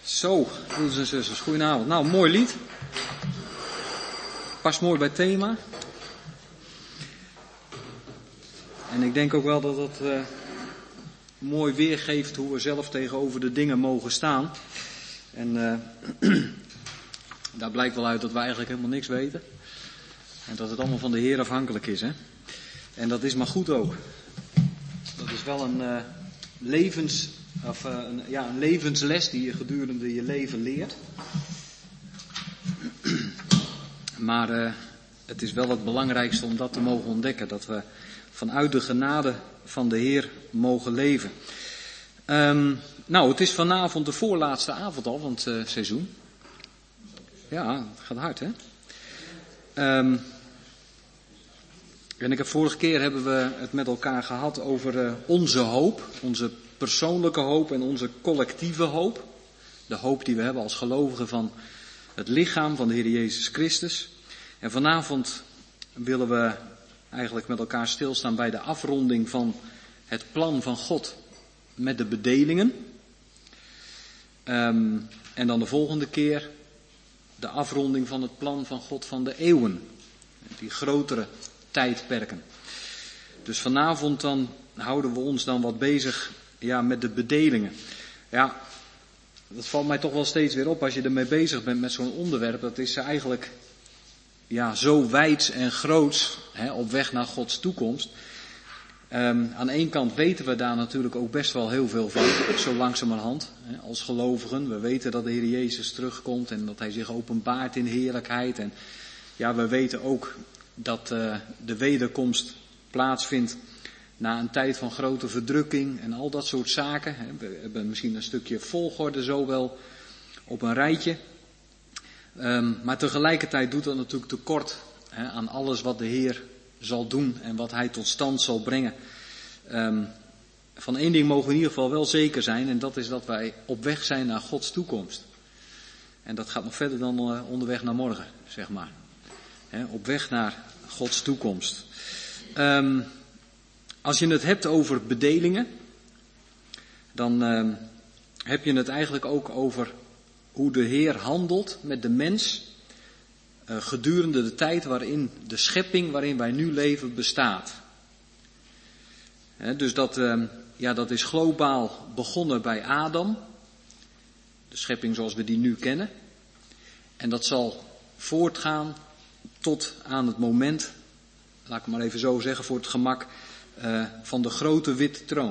Zo, broeders en zusters, goedenavond. Nou, mooi lied. Past mooi bij het thema. En ik denk ook wel dat het mooi weergeeft hoe we zelf tegenover de dingen mogen staan. En daar blijkt wel uit dat we eigenlijk helemaal niks weten. En dat het allemaal van de Heer afhankelijk is, hè. En dat is maar goed ook. Dat is wel een een levensles die je gedurende je leven leert. Maar het is wel het belangrijkste om dat te mogen ontdekken. Dat we vanuit de genade van de Heer mogen leven. Nou, het is vanavond de voorlaatste avond al van het seizoen. Ja, het gaat hard, hè. En vorige keer hebben we het met elkaar gehad over onze hoop. Onze persoonlijke hoop en onze collectieve hoop. De hoop die we hebben als gelovigen van het lichaam van de Heer Jezus Christus. En vanavond willen we eigenlijk met elkaar stilstaan bij de afronding van het plan van God met de bedelingen. En dan de volgende keer de afronding van het plan van God van de eeuwen. Die grotere tijdperken. Dus vanavond dan houden we ons dan wat bezig met de bedelingen. Ja, dat valt mij toch wel steeds weer op als je ermee bezig bent met zo'n onderwerp. Dat is eigenlijk zo wijds en groots, op weg naar Gods toekomst. Aan één kant weten we daar natuurlijk ook best wel heel veel van, zo langzamerhand, als gelovigen. We weten dat de Heer Jezus terugkomt en dat Hij zich openbaart in heerlijkheid. En we weten ook dat de wederkomst plaatsvindt na een tijd van grote verdrukking en al dat soort zaken. We hebben misschien een stukje volgorde zo wel op een rijtje. Maar tegelijkertijd doet dat natuurlijk tekort aan alles wat de Heer zal doen en wat Hij tot stand zal brengen. Van één ding mogen we in ieder geval wel zeker zijn, en dat is dat wij op weg zijn naar Gods toekomst. En dat gaat nog verder dan onderweg naar morgen, zeg maar. Op weg naar Gods toekomst. Als je het hebt over bedelingen, dan heb je het eigenlijk ook over hoe de Heer handelt met de mens gedurende de tijd waarin de schepping waarin wij nu leven bestaat. Dus dat is globaal begonnen bij Adam, de schepping zoals we die nu kennen. En dat zal voortgaan tot aan het moment, laat ik het maar even zo zeggen voor het gemak, van de grote witte troon.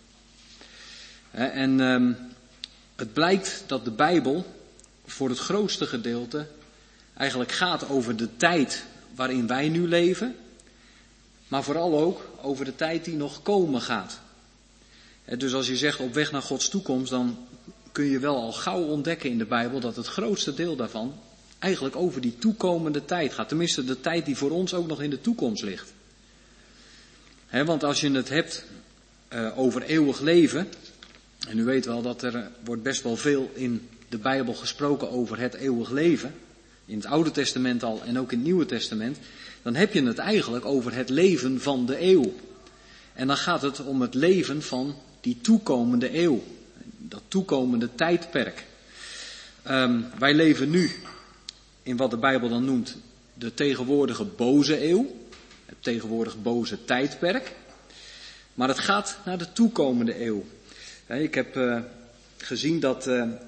Het blijkt dat de Bijbel voor het grootste gedeelte eigenlijk gaat over de tijd waarin wij nu leven, maar vooral ook over de tijd die nog komen gaat. Dus als je zegt op weg naar Gods toekomst, dan kun je wel al gauw ontdekken in de Bijbel dat het grootste deel daarvan eigenlijk over die toekomende tijd gaat. Tenminste de tijd die voor ons ook nog in de toekomst ligt. Want als je het hebt over eeuwig leven, en u weet wel dat er wordt best wel veel in de Bijbel gesproken over het eeuwig leven, in het Oude Testament al en ook in het Nieuwe Testament, dan heb je het eigenlijk over het leven van de eeuw. En dan gaat het om het leven van die toekomende eeuw, dat toekomende tijdperk. Wij leven nu in wat de Bijbel dan noemt de tegenwoordige boze eeuw, het tegenwoordig boze tijdperk. Maar het gaat naar de toekomende eeuw. Ik heb gezien dat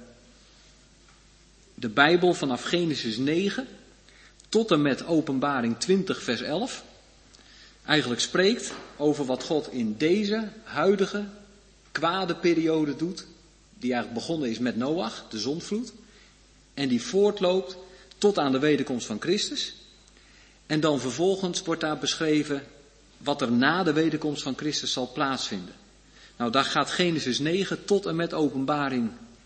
de Bijbel vanaf Genesis 9 tot en met Openbaring 20 vers 11 eigenlijk spreekt over wat God in deze huidige kwade periode doet, die eigenlijk begonnen is met Noach, de zondvloed, en die voortloopt tot aan de wederkomst van Christus. En dan vervolgens wordt daar beschreven wat er na de wederkomst van Christus zal plaatsvinden. Nou, daar gaat Genesis 9 tot en met Openbaring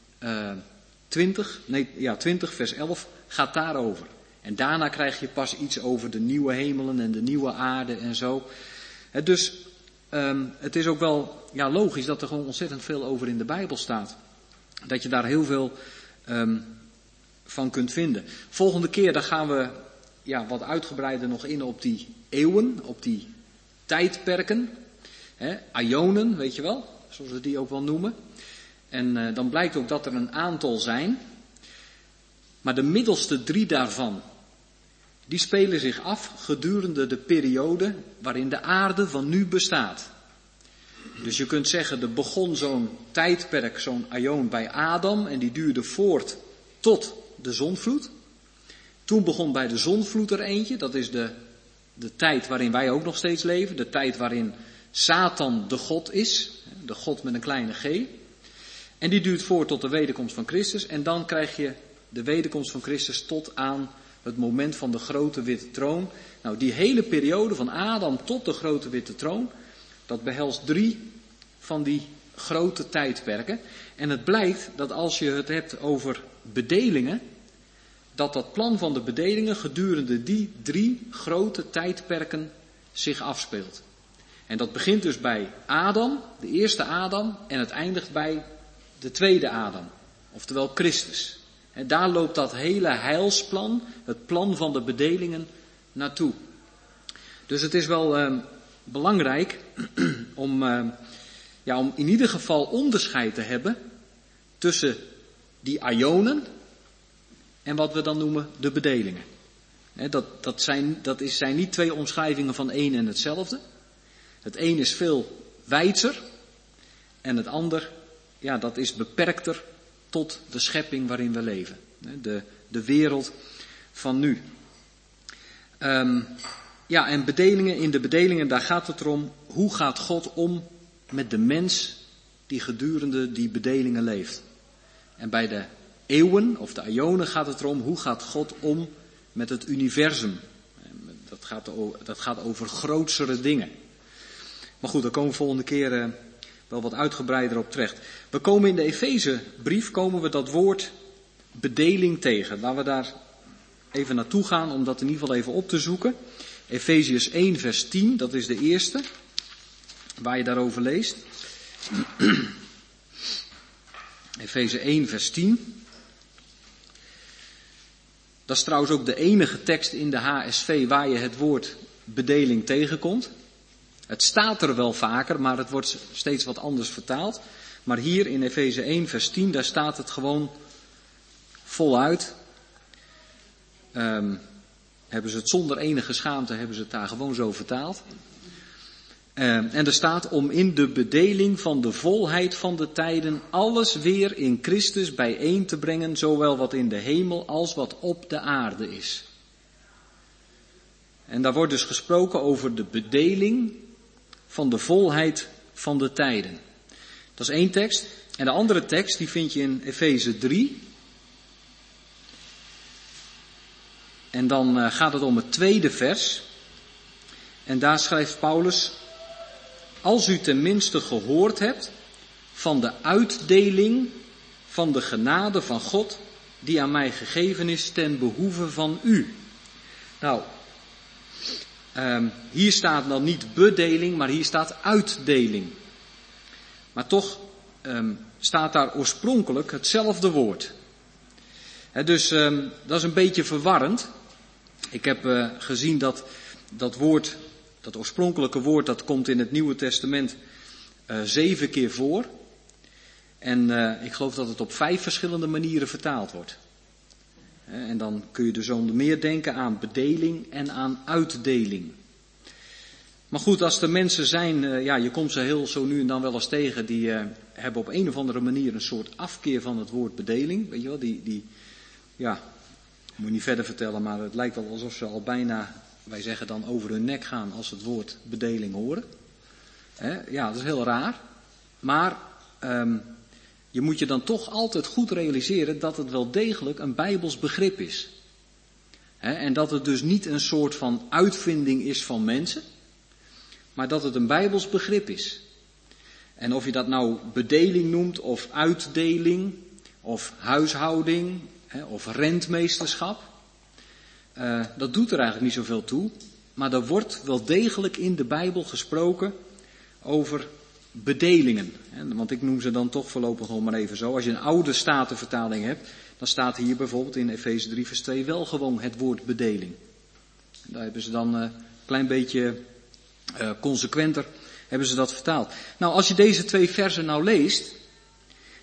20 vers 11 gaat daarover. En daarna krijg je pas iets over de nieuwe hemelen en de nieuwe aarde en zo. Dus het is ook wel logisch dat er gewoon ontzettend veel over in de Bijbel staat. Dat je daar heel veel van kunt vinden. Volgende keer dan gaan we wat uitgebreider nog in op die eeuwen, op die tijdperken. Aionen, weet je wel, zoals we die ook wel noemen. En dan blijkt ook dat er een aantal zijn. Maar de middelste 3 daarvan, die spelen zich af gedurende de periode waarin de aarde van nu bestaat. Dus je kunt zeggen, er begon zo'n tijdperk, zo'n aion bij Adam en die duurde voort tot de zondvloed. Toen begon bij de zondvloed er eentje, dat is de tijd waarin wij ook nog steeds leven. De tijd waarin Satan de God is, de God met een kleine g. En die duurt voort tot de wederkomst van Christus. En dan krijg je de wederkomst van Christus tot aan het moment van de grote witte troon. Nou, die hele periode van Adam tot de grote witte troon, dat behelst 3 van die grote tijdperken. En het blijkt dat als je het hebt over bedelingen, dat plan van de bedelingen gedurende die 3 grote tijdperken zich afspeelt. En dat begint dus bij Adam, de eerste Adam, en het eindigt bij de tweede Adam, oftewel Christus. En daar loopt dat hele heilsplan, het plan van de bedelingen, naartoe. Dus het is wel belangrijk om in ieder geval onderscheid te hebben tussen die aionen en wat we dan noemen de bedelingen. Dat zijn niet 2 omschrijvingen van één en hetzelfde. Het een is veel wijdser en het ander, dat is beperkter tot de schepping waarin we leven. De wereld van nu. En in de bedelingen, daar gaat het erom, hoe gaat God om met de mens die gedurende die bedelingen leeft. En bij de eeuwen of de aionen gaat het erom, hoe gaat God om met het universum. Dat gaat over grootsere dingen. Maar goed, daar komen we volgende keer wel wat uitgebreider op terecht. We komen in de Efezebrief dat woord bedeling tegen. Laten we daar even naartoe gaan om dat in ieder geval even op te zoeken. Efeziërs 1 vers 10, dat is de eerste waar je daarover leest. Efeze 1 vers 10. Dat is trouwens ook de enige tekst in de HSV waar je het woord bedeling tegenkomt. Het staat er wel vaker, maar het wordt steeds wat anders vertaald. Maar hier in Efeze 1 vers 10, daar staat het gewoon voluit. Hebben ze het zonder enige schaamte, hebben ze het daar gewoon zo vertaald. En er staat om in de bedeling van de volheid van de tijden alles weer in Christus bijeen te brengen, zowel wat in de hemel als wat op de aarde is. En daar wordt dus gesproken over de bedeling van de volheid van de tijden. Dat is 1 tekst. En de andere tekst, die vind je in Efeze 3. En dan gaat het om het 2e vers. En daar schrijft Paulus: als u tenminste gehoord hebt van de uitdeling van de genade van God die aan mij gegeven is ten behoeve van u. Nou, hier staat dan niet bedeling, maar hier staat uitdeling. Maar toch staat daar oorspronkelijk hetzelfde woord. Dus dat is een beetje verwarrend. Ik heb gezien dat woord, dat oorspronkelijke woord, dat komt in het Nieuwe Testament 7 keer voor. En ik geloof dat het op 5 verschillende manieren vertaald wordt. En dan kun je dus onder meer denken aan bedeling en aan uitdeling. Maar goed, als er mensen zijn, je komt ze heel zo nu en dan wel eens tegen, die hebben op een of andere manier een soort afkeer van het woord bedeling. Weet je wel, moet je niet verder vertellen, maar het lijkt wel alsof ze al bijna, wij zeggen dan, over hun nek gaan als het woord bedeling horen. Ja, dat is heel raar. Maar je moet je dan toch altijd goed realiseren dat het wel degelijk een Bijbels begrip is. En dat het dus niet een soort van uitvinding is van mensen, maar dat het een Bijbels begrip is. En of je dat nou bedeling noemt, of uitdeling, of huishouding, of rentmeesterschap, dat doet er eigenlijk niet zoveel toe. Maar er wordt wel degelijk in de Bijbel gesproken over bedelingen. Want ik noem ze dan toch voorlopig gewoon maar even zo. Als je een oude Statenvertaling hebt, dan staat hier bijvoorbeeld in Efeze 3 vers 2 wel gewoon het woord bedeling. Daar hebben ze dan een klein beetje consequenter hebben ze dat vertaald. Nou, als je deze 2 versen nou leest,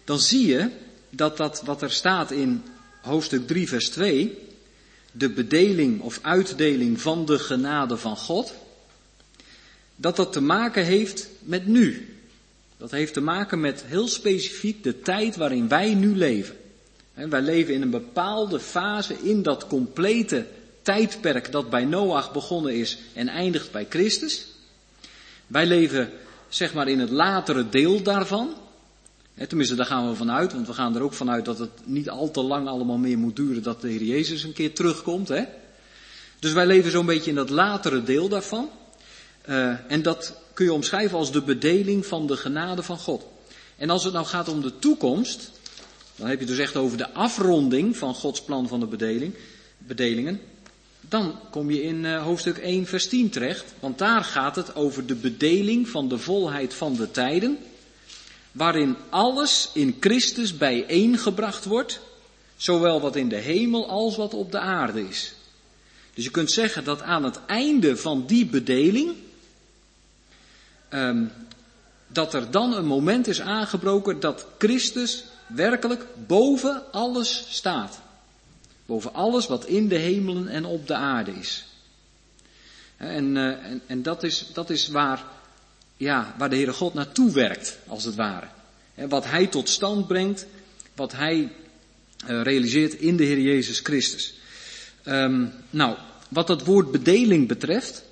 dan zie je dat wat er staat in hoofdstuk 3 vers 2, de bedeling of uitdeling van de genade van God, dat te maken heeft met nu. Dat heeft te maken met heel specifiek de tijd waarin wij nu leven. Wij leven in een bepaalde fase in dat complete tijdperk dat bij Noach begonnen is en eindigt bij Christus. Wij leven zeg maar in het latere deel daarvan. Tenminste, daar gaan we vanuit, want we gaan er ook vanuit dat het niet al te lang allemaal meer moet duren dat de Heer Jezus een keer terugkomt. Dus wij leven zo'n beetje in dat latere deel daarvan. En dat kun je omschrijven als de bedeling van de genade van God. En als het nou gaat om de toekomst, dan heb je dus echt over de afronding van Gods plan van de bedelingen. Dan kom je in hoofdstuk 1 vers 10 terecht, want daar gaat het over de bedeling van de volheid van de tijden, waarin alles in Christus bijeengebracht wordt, zowel wat in de hemel als wat op de aarde is. Dus je kunt zeggen dat aan het einde van die bedeling, dat er dan een moment is aangebroken dat Christus werkelijk boven alles staat. Boven alles wat in de hemelen en op de aarde is. En dat is waar de Heere God naartoe werkt, als het ware. Wat Hij tot stand brengt, wat Hij realiseert in de Heer Jezus Christus. Wat dat woord bedeling betreft,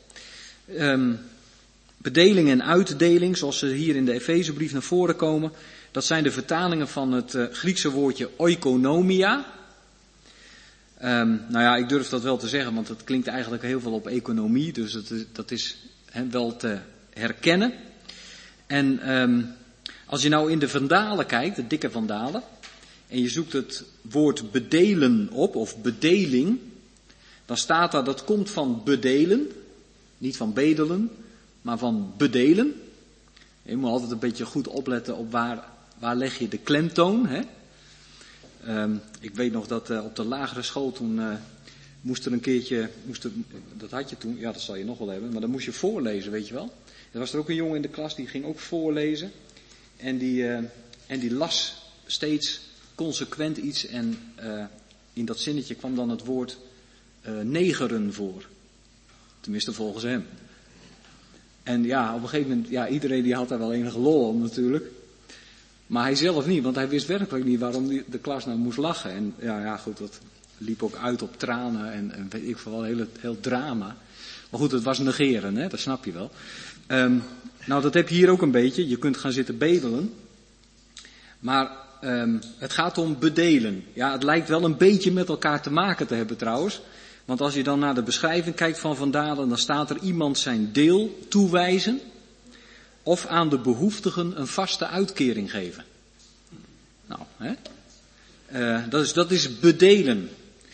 bedeling en uitdeling, zoals ze hier in de Efezebrief naar voren komen, dat zijn de vertalingen van het Griekse woordje oikonomia. Ik durf dat wel te zeggen, want het klinkt eigenlijk heel veel op economie, dus dat is wel te herkennen. En als je nou in de Vandalen kijkt, de dikke Vandalen, en je zoekt het woord bedelen op, of bedeling, dan staat daar, dat komt van bedelen, niet van bedelen, maar van bedelen. Je moet altijd een beetje goed opletten op waar leg je de klemtoon, hè? Ik weet nog dat op de lagere school toen moest er een keertje, dat had je toen, ja dat zal je nog wel hebben, maar dan moest je voorlezen, weet je wel. Er was er ook een jongen in de klas die ging ook voorlezen en die las steeds consequent iets en in dat zinnetje kwam dan het woord negeren voor. Tenminste volgens hem. En ja, op een gegeven moment, iedereen die had daar wel enige lol om natuurlijk. Maar hij zelf niet, want hij wist werkelijk niet waarom de klas nou moest lachen. En goed, dat liep ook uit op tranen en weet ik veel, heel drama. Maar goed, het was negeren, hè, dat snap je wel. Dat heb je hier ook een beetje. Je kunt gaan zitten bedelen. Maar het gaat om bedelen. Ja, het lijkt wel een beetje met elkaar te maken te hebben trouwens. Want als je dan naar de beschrijving kijkt van Van Dalen, dan staat er iemand zijn deel toewijzen of aan de behoeftigen een vaste uitkering geven. Dat is bedelen.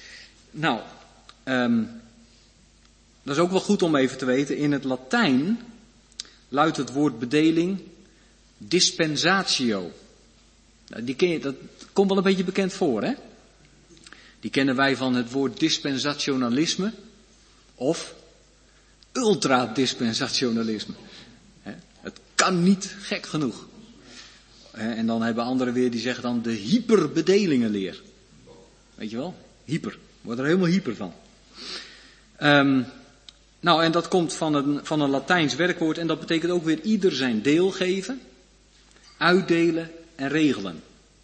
Dat is ook wel goed om even te weten. In het Latijn luidt het woord bedeling dispensatio. Die ken je, dat komt wel een beetje bekend voor, hè? Die kennen wij van het woord dispensationalisme of ultradispensationalisme. Het kan niet gek genoeg. En dan hebben anderen weer die zeggen dan de hyperbedelingenleer. Weet je wel? Hyper. Wordt er helemaal hyper van. En dat komt van een Latijns werkwoord en dat betekent ook weer ieder zijn deel geven, uitdelen en regelen.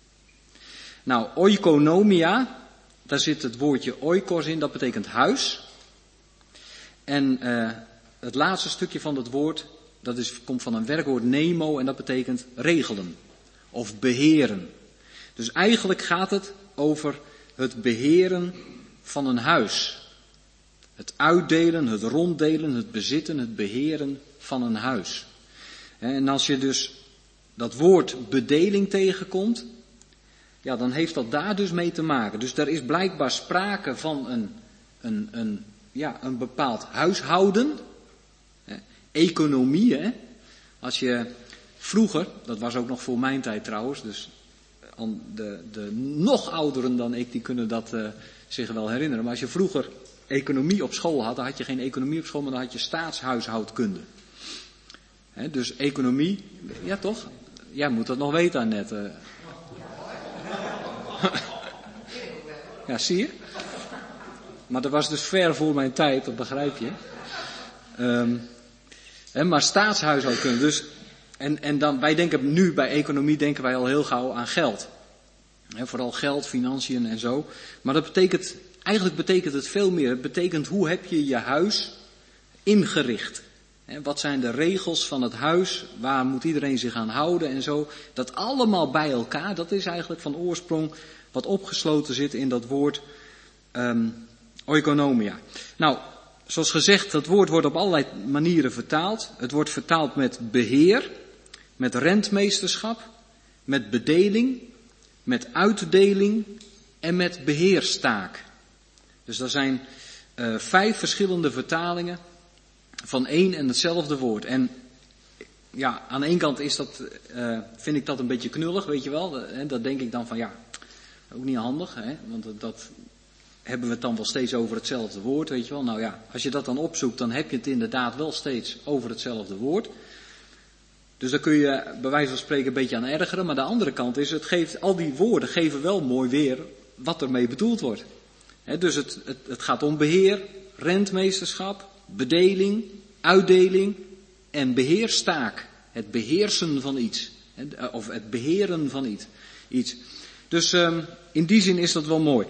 Oikonomia, daar zit het woordje oikos in, dat betekent huis. En het laatste stukje van dat woord, komt van een werkwoord nemo en dat betekent regelen of beheren. Dus eigenlijk gaat het over het beheren van een huis. Het uitdelen, het ronddelen, het bezitten, het beheren van een huis. En als je dus dat woord bedeling tegenkomt, dan heeft dat daar dus mee te maken. Dus er is blijkbaar sprake van een bepaald huishouden. Economie, hè. Als je vroeger, dat was ook nog voor mijn tijd trouwens, dus de nog ouderen dan ik, die kunnen dat zich wel herinneren. Maar als je vroeger economie op school had, dan had je geen economie op school, maar dan had je staatshuishoudkunde. Dus economie, ja toch? Jij moet dat nog weten, Annette. Ja, zie je? Maar dat was dus ver voor mijn tijd, dat begrijp je. Maar staatshuishoudkunde. Dus, en dan, wij denken nu bij economie denken wij al heel gauw aan geld. Vooral geld, financiën en zo. Maar eigenlijk betekent het veel meer. Het betekent hoe heb je je huis ingericht. Wat zijn de regels van het huis? Waar moet iedereen zich aan houden en zo? Dat allemaal bij elkaar, dat is eigenlijk van oorsprong wat opgesloten zit in dat woord oikonomia. Nou, zoals gezegd, dat woord wordt op allerlei manieren vertaald. Het wordt vertaald met beheer, met rentmeesterschap, met bedeling, met uitdeling en met beheerstaak. Dus er zijn 5 verschillende vertalingen van één en hetzelfde woord. En ja, aan de ene kant is dat, vind ik dat een beetje knullig, weet je wel. Dat denk ik dan van ja, ook niet handig, hè? Want dat hebben we het dan wel steeds over hetzelfde woord, weet je wel. Nou ja, als je dat dan opzoekt, dan heb je het inderdaad wel steeds over hetzelfde woord. Dus daar kun je bij wijze van spreken een beetje aan ergeren. Maar de andere kant is, al die woorden geven wel mooi weer wat ermee bedoeld wordt. Dus het gaat om beheer, rentmeesterschap, bedeling, uitdeling en beheerstaak. Het beheersen van iets. Of het beheren van iets. Dus in die zin is dat wel mooi.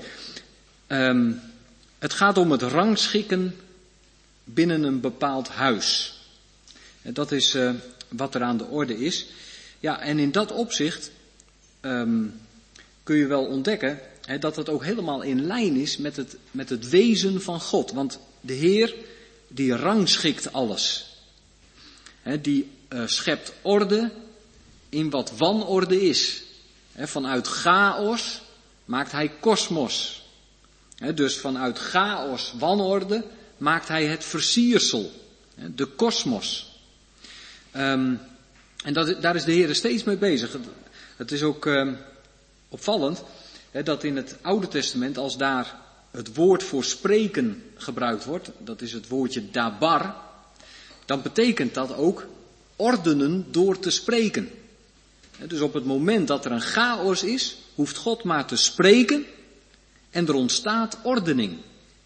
Het gaat om het rangschikken binnen een bepaald huis. Dat is wat er aan de orde is. Ja, en in dat opzicht kun je wel ontdekken dat het ook helemaal in lijn is met het wezen van God. Want de Heer, die rangschikt alles. Die schept orde in wat wanorde is. Vanuit chaos maakt hij kosmos. Dus vanuit chaos, wanorde, maakt hij het versiersel. De kosmos. En daar is de Heer steeds mee bezig. Het is ook opvallend dat in het Oude Testament, als daar het woord voor spreken gebruikt wordt, dat is het woordje dabar, dan betekent dat ook ordenen door te spreken. Dus op het moment dat er een chaos is, hoeft God maar te spreken en er ontstaat ordening.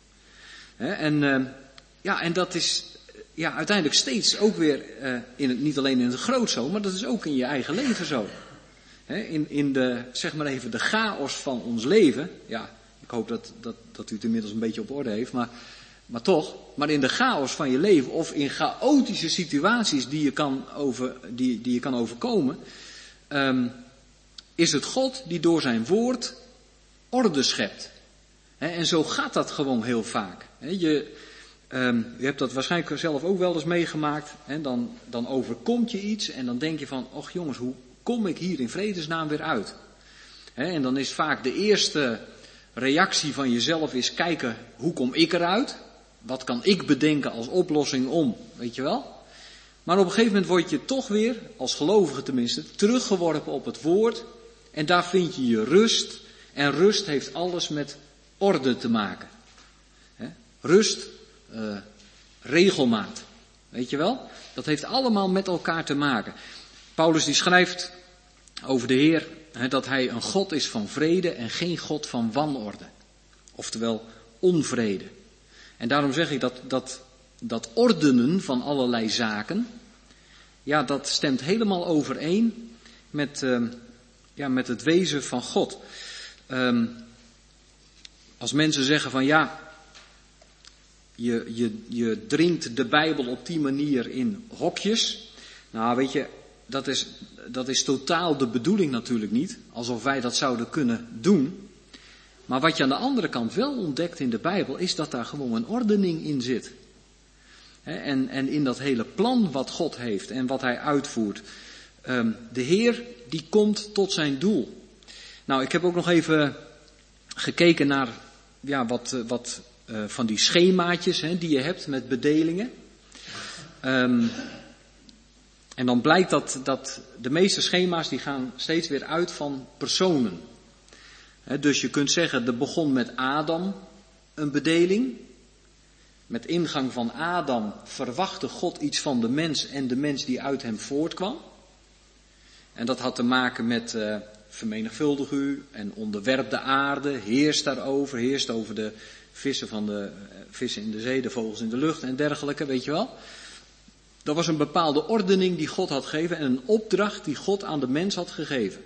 En dat is uiteindelijk steeds ook weer niet alleen in het groot zo, maar dat is ook in je eigen leven zo. In de, zeg maar even, de chaos van ons leven. Ja, ik hoop dat u het inmiddels een beetje op orde heeft, maar toch. Maar in de chaos van je leven of in chaotische situaties die je kan overkomen, is het God die door zijn woord orde schept. En zo gaat dat gewoon heel vaak. Je hebt dat waarschijnlijk zelf ook wel eens meegemaakt. Dan overkomt je iets en dan denk je van, och jongens, hoe kom ik hier in vredesnaam weer uit? En dan is vaak de eerste reactie van jezelf is kijken, hoe kom ik eruit? Wat kan ik bedenken als oplossing om, weet je wel? Maar op een gegeven moment word je toch weer, als gelovige tenminste, teruggeworpen op het woord. En daar vind je je rust. En rust heeft alles met orde te maken. Rust, regelmaat. Weet je wel? Dat heeft allemaal met elkaar te maken. Paulus die schrijft over de Heer dat hij een God is van vrede en geen God van wanorde. Oftewel onvrede. En daarom zeg ik dat ordenen van allerlei zaken, ja, dat stemt helemaal overeen met het wezen van God. Als mensen zeggen van ja, je dringt de Bijbel op die manier in hokjes. Nou weet je, dat is totaal de bedoeling natuurlijk niet. Alsof wij dat zouden kunnen doen. Maar wat je aan de andere kant wel ontdekt in de Bijbel is dat daar gewoon een ordening in zit. En in dat hele plan wat God heeft en wat hij uitvoert. De Heer die komt tot zijn doel. Nou, ik heb ook nog even gekeken naar wat van die schemaatjes die je hebt met bedelingen. En dan blijkt dat de meeste schema's die gaan steeds weer uit van personen. Dus je kunt zeggen, er begon met Adam een bedeling. Met ingang van Adam verwachtte God iets van de mens en de mens die uit hem voortkwam. En dat had te maken met vermenigvuldig u en onderwerp de aarde, heerst daarover, heerst over de vissen in de zee, de vogels in de lucht en dergelijke, weet je wel. Dat was een bepaalde ordening die God had gegeven en een opdracht die God aan de mens had gegeven.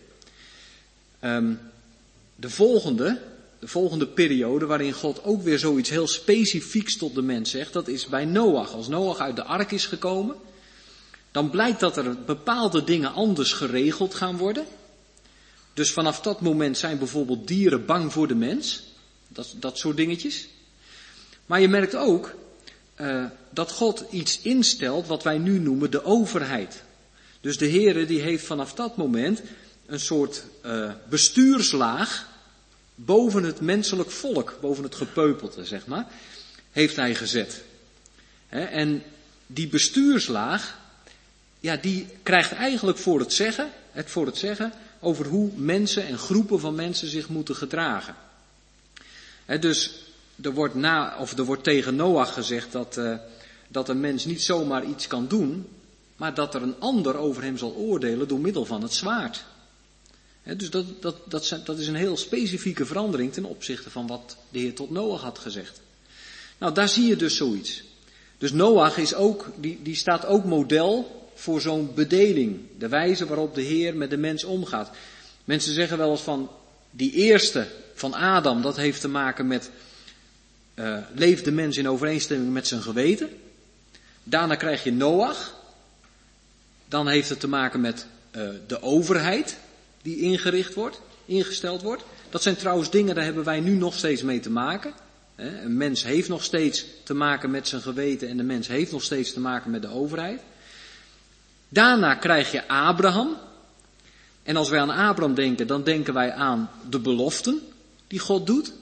De volgende periode waarin God ook weer zoiets heel specifieks tot de mens zegt, dat is bij Noach. Als Noach uit de ark is gekomen, dan blijkt dat er bepaalde dingen anders geregeld gaan worden. Dus vanaf dat moment zijn bijvoorbeeld dieren bang voor de mens. Dat soort dingetjes. Maar je merkt ook dat God iets instelt wat wij nu noemen de overheid. Dus de Heere die heeft vanaf dat moment een soort bestuurslaag boven het menselijk volk, boven het gepeupelte, zeg maar, heeft hij gezet. En die bestuurslaag, ja, die krijgt eigenlijk voor het zeggen over hoe mensen en groepen van mensen zich moeten gedragen. Dus er wordt tegen Noach gezegd dat een mens niet zomaar iets kan doen, maar dat er een ander over hem zal oordelen door middel van het zwaard. Dus dat is een heel specifieke verandering ten opzichte van wat de Heer tot Noach had gezegd. Nou, daar zie je dus zoiets. Dus Noach is ook, die staat ook model voor zo'n bedeling. De wijze waarop de Heer met de mens omgaat. Mensen zeggen wel eens van, die eerste van Adam, dat heeft te maken met, leeft de mens in overeenstemming met zijn geweten. Daarna krijg je Noach. Dan heeft het te maken met de overheid die ingesteld wordt. Dat zijn trouwens dingen, daar hebben wij nu nog steeds mee te maken. Een mens heeft nog steeds te maken met zijn geweten en de mens heeft nog steeds te maken met de overheid. Daarna krijg je Abraham. En als wij aan Abraham denken, dan denken wij aan de beloften die God doet.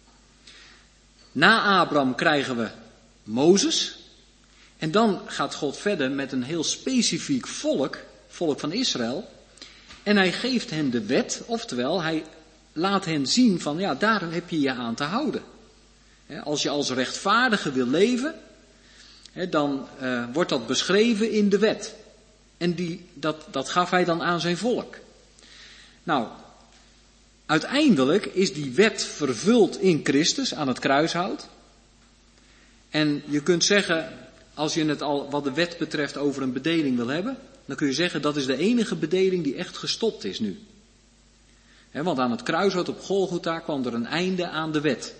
Na Abraham krijgen we Mozes. En dan gaat God verder met een heel specifiek volk van Israël. En hij geeft hen de wet, oftewel hij laat hen zien van, ja, daar heb je je aan te houden. Als je als rechtvaardige wil leven, dan wordt dat beschreven in de wet. En dat gaf hij dan aan zijn volk. Nou, uiteindelijk is die wet vervuld in Christus aan het kruishout. En je kunt zeggen, als je het al wat de wet betreft over een bedeling wil hebben, dan kun je zeggen dat is de enige bedeling die echt gestopt is nu. Want aan het kruishout op Golgotha kwam er een einde aan de wet.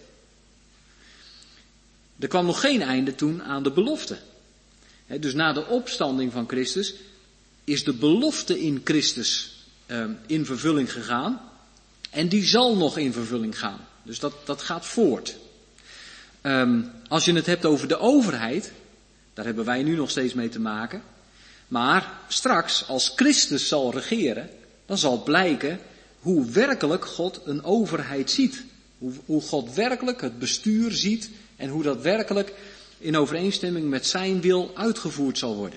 Er kwam nog geen einde toen aan de belofte. Dus na de opstanding van Christus is de belofte in Christus in vervulling gegaan. En die zal nog in vervulling gaan. Dus dat gaat voort. Als je het hebt over de overheid, daar hebben wij nu nog steeds mee te maken. Maar straks, als Christus zal regeren, dan zal blijken hoe werkelijk God een overheid ziet. Hoe God werkelijk het bestuur ziet en hoe dat werkelijk in overeenstemming met zijn wil uitgevoerd zal worden.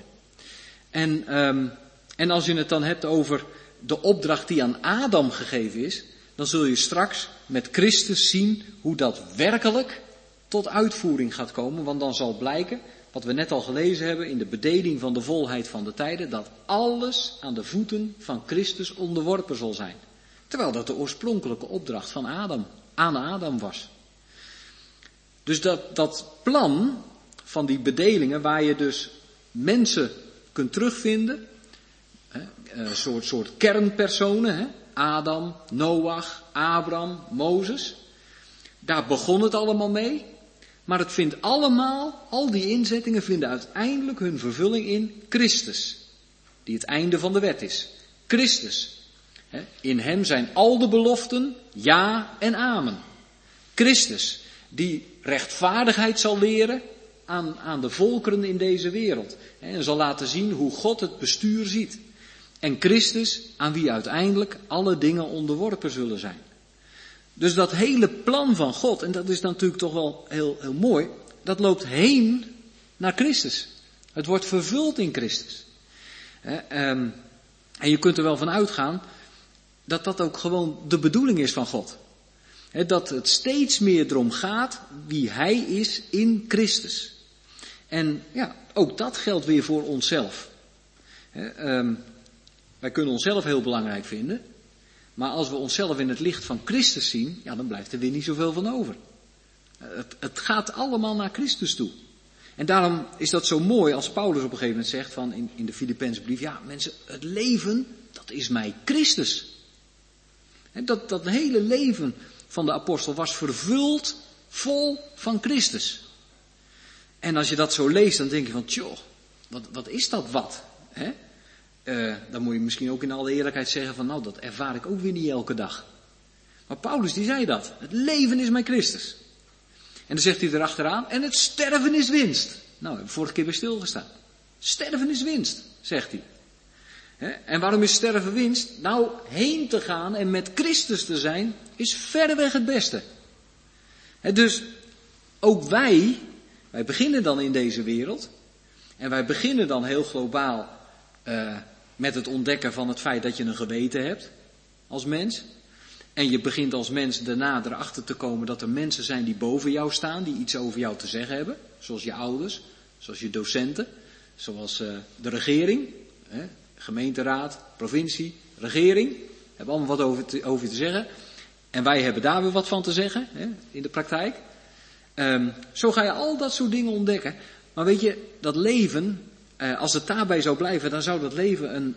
En als je het dan hebt over de opdracht die aan Adam gegeven is, dan zul je straks met Christus zien hoe dat werkelijk tot uitvoering gaat komen. Want dan zal blijken, wat we net al gelezen hebben in de bedeling van de volheid van de tijden, dat alles aan de voeten van Christus onderworpen zal zijn. Terwijl dat de oorspronkelijke opdracht van Adam, aan Adam was. Dus dat plan van die bedelingen waar je dus mensen kunt terugvinden, een soort kernpersonen, Adam, Noach, Abraham, Mozes. Daar begon het allemaal mee. Maar het vindt allemaal, al die inzettingen vinden uiteindelijk hun vervulling in Christus. Die het einde van de wet is. Christus. In hem zijn al de beloften ja en amen. Christus, die rechtvaardigheid zal leren aan de volkeren in deze wereld. En zal laten zien hoe God het bestuur ziet. En Christus, aan wie uiteindelijk alle dingen onderworpen zullen zijn. Dus dat hele plan van God, en dat is natuurlijk toch wel heel, heel mooi, dat loopt heen naar Christus. Het wordt vervuld in Christus. En je kunt er wel van uitgaan dat dat ook gewoon de bedoeling is van God. Dat het steeds meer erom gaat wie Hij is in Christus. En ja, ook dat geldt weer voor onszelf. Wij kunnen onszelf heel belangrijk vinden. Maar als we onszelf in het licht van Christus zien, ja, dan blijft er weer niet zoveel van over. Het gaat allemaal naar Christus toe. En daarom is dat zo mooi als Paulus op een gegeven moment zegt van in de Filippense brief, ja mensen, het leven, dat is mij Christus. Dat hele leven van de apostel was vervuld vol van Christus. En als je dat zo leest, dan denk je van, tjoh, wat is dat wat? Hè? Dan moet je misschien ook in alle eerlijkheid zeggen van, nou, dat ervaar ik ook weer niet elke dag. Maar Paulus die zei dat, het leven is mij Christus. En dan zegt hij erachteraan, en het sterven is winst. Nou, we hebben vorige keer weer stilgestaan. Sterven is winst, zegt hij. En waarom is sterven winst? Nou, heen te gaan en met Christus te zijn, is verreweg het beste. Dus ook wij beginnen dan in deze wereld. En wij beginnen dan heel globaal met het ontdekken van het feit dat je een geweten hebt als mens. En je begint als mens daarna erachter te komen dat er mensen zijn die boven jou staan, die iets over jou te zeggen hebben. Zoals je ouders, zoals je docenten, zoals de regering, gemeenteraad, provincie, regering. Hebben allemaal wat over je te zeggen. En wij hebben daar weer wat van te zeggen, in de praktijk. Zo ga je al dat soort dingen ontdekken. Maar weet je, dat leven, als het daarbij zou blijven, dan zou dat leven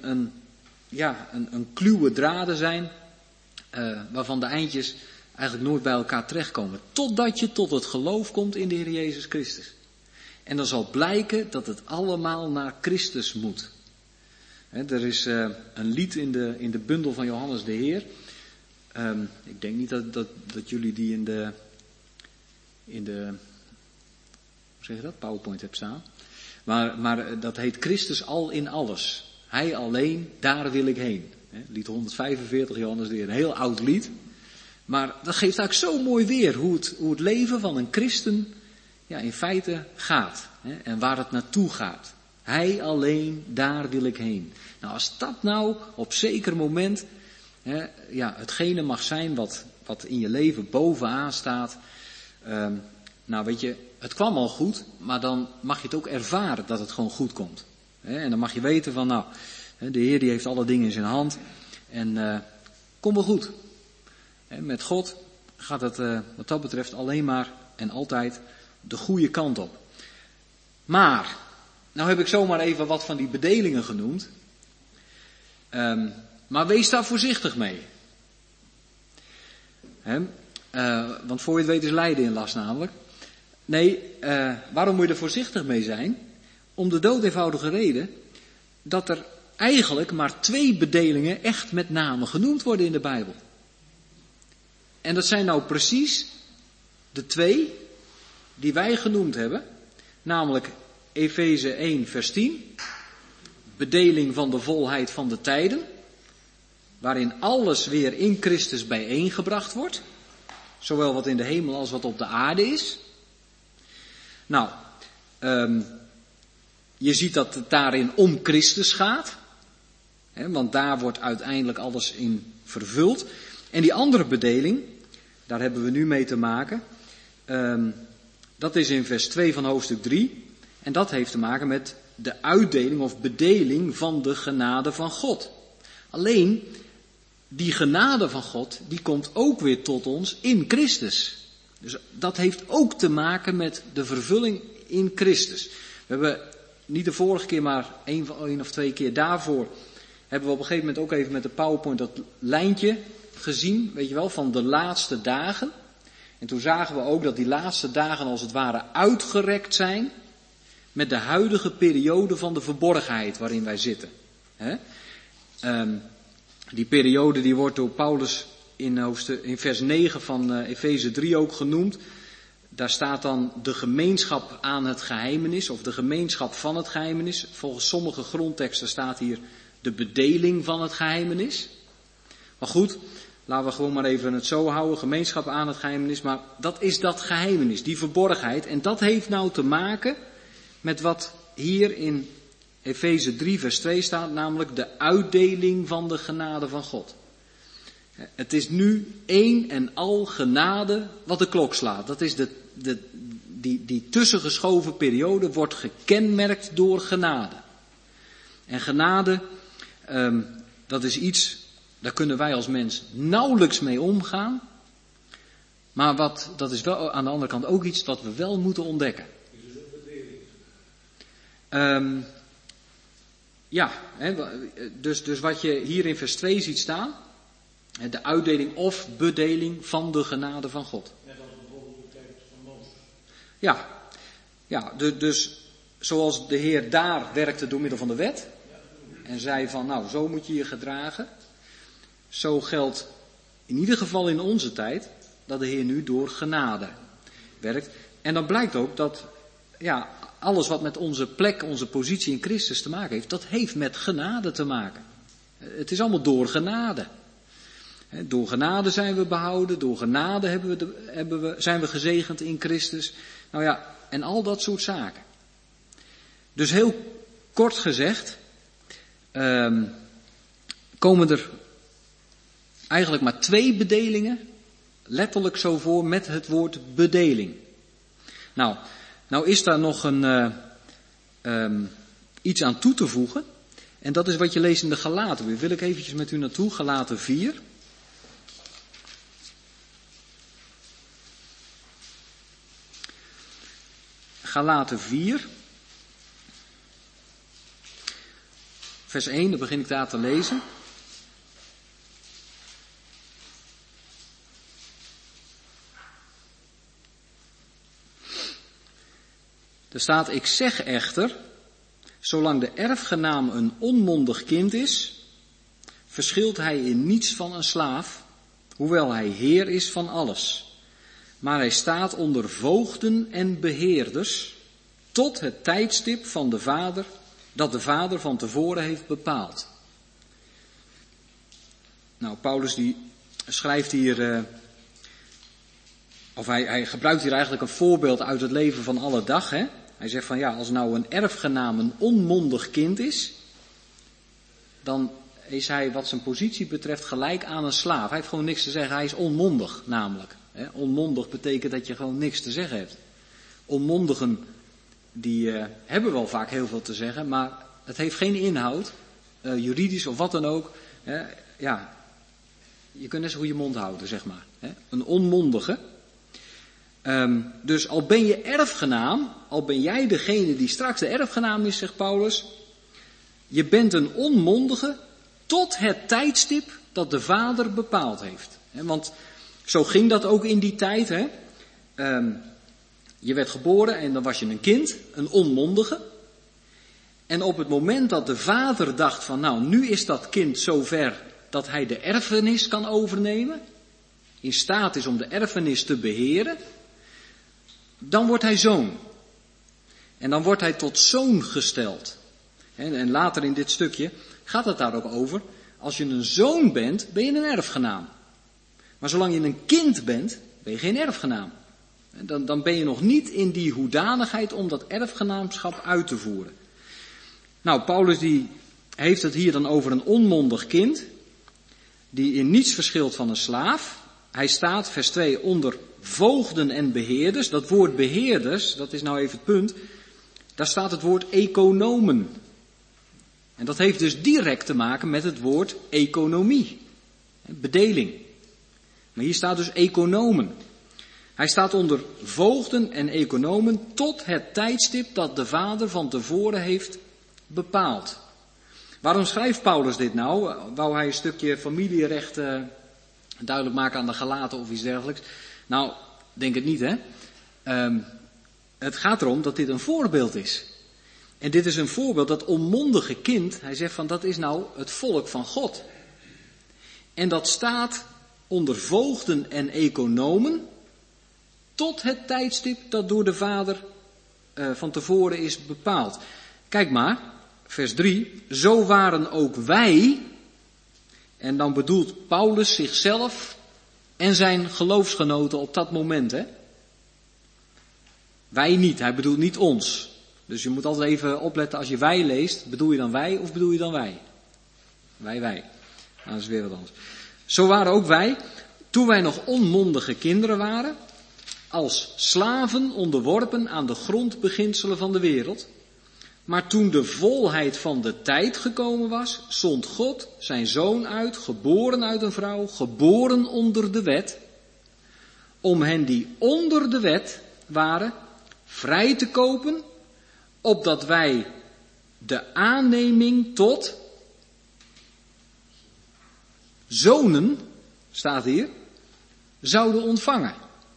een kluwe draden zijn, waarvan de eindjes eigenlijk nooit bij elkaar terechtkomen. Totdat je tot het geloof komt in de Heer Jezus Christus. En dan zal blijken dat het allemaal naar Christus moet. Er is een lied in de bundel van Johannes de Heer. Ik denk niet dat jullie die in de hoe zeg je dat? PowerPoint hebt staan. Maar dat heet Christus al in alles. Hij alleen, daar wil ik heen. Lied 145, Johannes de Heer. Een heel oud lied. Maar dat geeft eigenlijk zo mooi weer hoe het leven van een christen in feite gaat. En waar het naartoe gaat. Hij alleen, daar wil ik heen. Nou, als dat nou op zeker moment hetgene mag zijn wat in je leven bovenaan staat. Nou weet je, het kwam al goed, maar dan mag je het ook ervaren dat het gewoon goed komt. En dan mag je weten van, nou, de Heer die heeft alle dingen in zijn hand. En kom wel goed. Met God gaat het wat dat betreft alleen maar en altijd de goede kant op. Maar, nou heb ik zomaar even wat van die bedelingen genoemd. Maar wees daar voorzichtig mee. Want voor je het weet is lijden in last namelijk. Nee, waarom moet je er voorzichtig mee zijn? Om de dood eenvoudige reden dat er eigenlijk maar 2 bedelingen echt met name genoemd worden in de Bijbel. En dat zijn nou precies de 2 die wij genoemd hebben. Namelijk Efeze 1 vers 10. Bedeling van de volheid van de tijden. Waarin alles weer in Christus bijeengebracht wordt. Zowel wat in de hemel als wat op de aarde is. Nou, je ziet dat het daarin om Christus gaat. Want daar wordt uiteindelijk alles in vervuld. En die andere bedeling, daar hebben we nu mee te maken. Dat is in vers 2 van hoofdstuk 3. En dat heeft te maken met de uitdeling of bedeling van de genade van God. Alleen, die genade van God, die komt ook weer tot ons in Christus. Dus dat heeft ook te maken met de vervulling in Christus. We hebben niet de vorige keer, maar 1 of 2 keer daarvoor, hebben we op een gegeven moment ook even met de PowerPoint dat lijntje gezien, weet je wel, van de laatste dagen. En toen zagen we ook dat die laatste dagen als het ware uitgerekt zijn met de huidige periode van de verborgenheid waarin wij zitten. Die periode die wordt door Paulus in vers 9 van Efeze 3 ook genoemd. Daar staat dan de gemeenschap aan het geheimenis of de gemeenschap van het geheimenis. Volgens sommige grondteksten staat hier de bedeling van het geheimenis. Maar goed, laten we gewoon maar even het zo houden, gemeenschap aan het geheimenis. Maar dat is dat geheimenis, die verborgenheid. En dat heeft nou te maken met wat hier in Efeze 3 vers 2 staat, namelijk de uitdeling van de genade van God. Het is nu één en al genade wat de klok slaat. Dat is die tussengeschoven periode wordt gekenmerkt door genade. En genade, dat is iets Daar kunnen wij als mens nauwelijks mee omgaan. Maar dat is wel aan de andere kant ook iets wat we wel moeten ontdekken. Dus wat je hier in vers 2 ziet staan. De uitdeling of bedeling van de genade van God. Net als bijvoorbeeld de tijd van Mozes. Ja, dus zoals de Heer daar werkte door middel van de wet. En zei van, nou, zo moet je je gedragen. Zo geldt in ieder geval in onze tijd dat de Heer nu door genade werkt. En dan blijkt ook dat alles wat met onze plek, onze positie in Christus te maken heeft, dat heeft met genade te maken. Het is allemaal door genade. Door genade zijn we behouden, door genade zijn we gezegend in Christus. Nou ja, en al dat soort zaken. Dus heel kort gezegd, komen er eigenlijk maar 2 bedelingen, letterlijk zo voor met het woord bedeling. Nou is daar nog iets aan toe te voegen. En dat is wat je leest in de Galatenbrief. Wil ik eventjes met u naartoe, Galaten 4. Galaten 4. Vers 1, dan begin ik daar te lezen. Er staat, ik zeg echter, zolang de erfgenaam een onmondig kind is, verschilt hij in niets van een slaaf, hoewel hij heer is van alles. Maar hij staat onder voogden en beheerders, tot het tijdstip van de vader, dat de vader van tevoren heeft bepaald. Nou, Paulus die schrijft hier, hij gebruikt hier eigenlijk een voorbeeld uit het leven van alle dag. Hè? Hij zegt van als nou een erfgenaam een onmondig kind is, dan is hij wat zijn positie betreft gelijk aan een slaaf. Hij heeft gewoon niks te zeggen, hij is onmondig namelijk. Hè? Onmondig betekent dat je gewoon niks te zeggen hebt. Onmondigen, die hebben wel vaak heel veel te zeggen, maar het heeft geen inhoud, juridisch of wat dan ook. Je kunt net zo goed je mond houden, zeg maar. Hè? Een onmondige. Dus al ben je erfgenaam, al ben jij degene die straks de erfgenaam is, zegt Paulus, je bent een onmondige tot het tijdstip dat de vader bepaald heeft. Want zo ging dat ook in die tijd. Hè? Je werd geboren en dan was je een kind, een onmondige. En op het moment dat de vader dacht van nu is dat kind zover dat hij de erfenis kan overnemen, in staat is om de erfenis te beheren, dan wordt hij zoon. En dan wordt hij tot zoon gesteld. En later in dit stukje gaat het daar ook over. Als je een zoon bent, ben je een erfgenaam. Maar zolang je een kind bent, ben je geen erfgenaam. Dan ben je nog niet in die hoedanigheid om dat erfgenaamschap uit te voeren. Nou, Paulus die heeft het hier dan over een onmondig kind, die in niets verschilt van een slaaf. Hij staat, vers 2, onder voogden en beheerders. Dat woord beheerders, dat is nou even het punt. Daar staat het woord economen. En dat heeft dus direct te maken met het woord economie. Bedeling. Maar hier staat dus economen. Hij staat onder voogden en economen tot het tijdstip dat de vader van tevoren heeft bepaald. Waarom schrijft Paulus dit nou? Wou hij een stukje familierecht duidelijk maken aan de Galaten of iets dergelijks? Nou, denk het niet, hè. Het gaat erom dat dit een voorbeeld is. En dit is een voorbeeld, dat onmondige kind, hij zegt van dat is nou het volk van God. En dat staat onder voogden en economen tot het tijdstip dat door de vader van tevoren is bepaald. Kijk maar, vers 3, zo waren ook wij, en dan bedoelt Paulus zichzelf en zijn geloofsgenoten op dat moment, hè. Wij niet, hij bedoelt niet ons. Dus je moet altijd even opletten als je wij leest, bedoel je dan wij of bedoel je dan wij? Wij. Nou, dat is weer wat anders. Zo waren ook wij, toen wij nog onmondige kinderen waren, als slaven onderworpen aan de grondbeginselen van de wereld. Maar toen de volheid van de tijd gekomen was, zond God zijn zoon uit, geboren uit een vrouw, geboren onder de wet, om hen die onder de wet waren, vrij te kopen, opdat wij de aanneming tot zonen, staat hier, zouden ontvangen.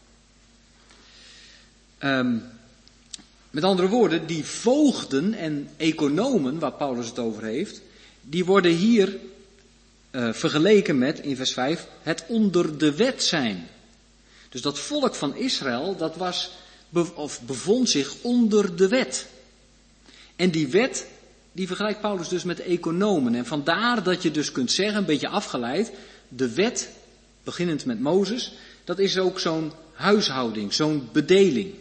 Met andere woorden, die voogden en economen, waar Paulus het over heeft, die worden hier vergeleken met, in vers 5, het onder de wet zijn. Dus dat volk van Israël, dat bevond zich onder de wet. En die wet, die vergelijkt Paulus dus met de economen. En vandaar dat je dus kunt zeggen, een beetje afgeleid, de wet, beginnend met Mozes, dat is ook zo'n huishouding, zo'n bedeling.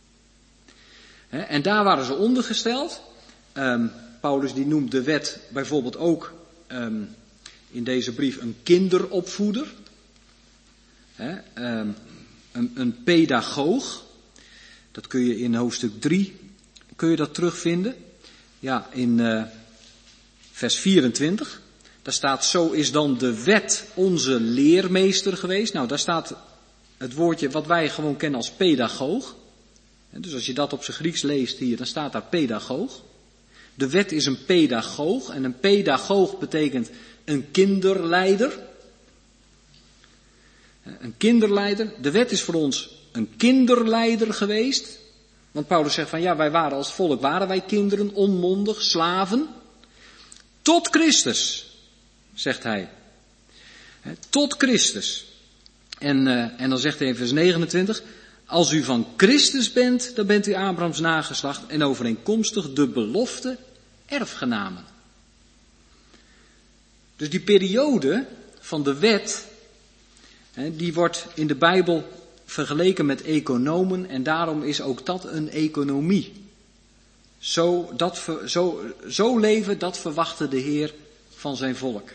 En daar waren ze ondergesteld. Paulus die noemt de wet bijvoorbeeld ook in deze brief een kinderopvoeder. Een pedagoog. Dat kun je in hoofdstuk 3 kun je dat terugvinden. Ja, in vers 24. Daar staat, zo is dan de wet onze leermeester geweest. Nou, daar staat het woordje wat wij gewoon kennen als pedagoog. Dus als je dat op zijn Grieks leest hier, dan staat daar pedagoog. De wet is een pedagoog en een pedagoog betekent een kinderleider. Een kinderleider. De wet is voor ons een kinderleider geweest. Want Paulus zegt van ja, wij waren als volk, waren wij kinderen, onmondig, slaven. Tot Christus, zegt hij. Tot Christus. En dan zegt hij in vers 29... Als u van Christus bent, dan bent u Abrahams nageslacht en overeenkomstig de belofte erfgenamen. Dus die periode van de wet, die wordt in de Bijbel vergeleken met economen en daarom is ook dat een economie. Zo leven, dat verwachtte de Heer van zijn volk.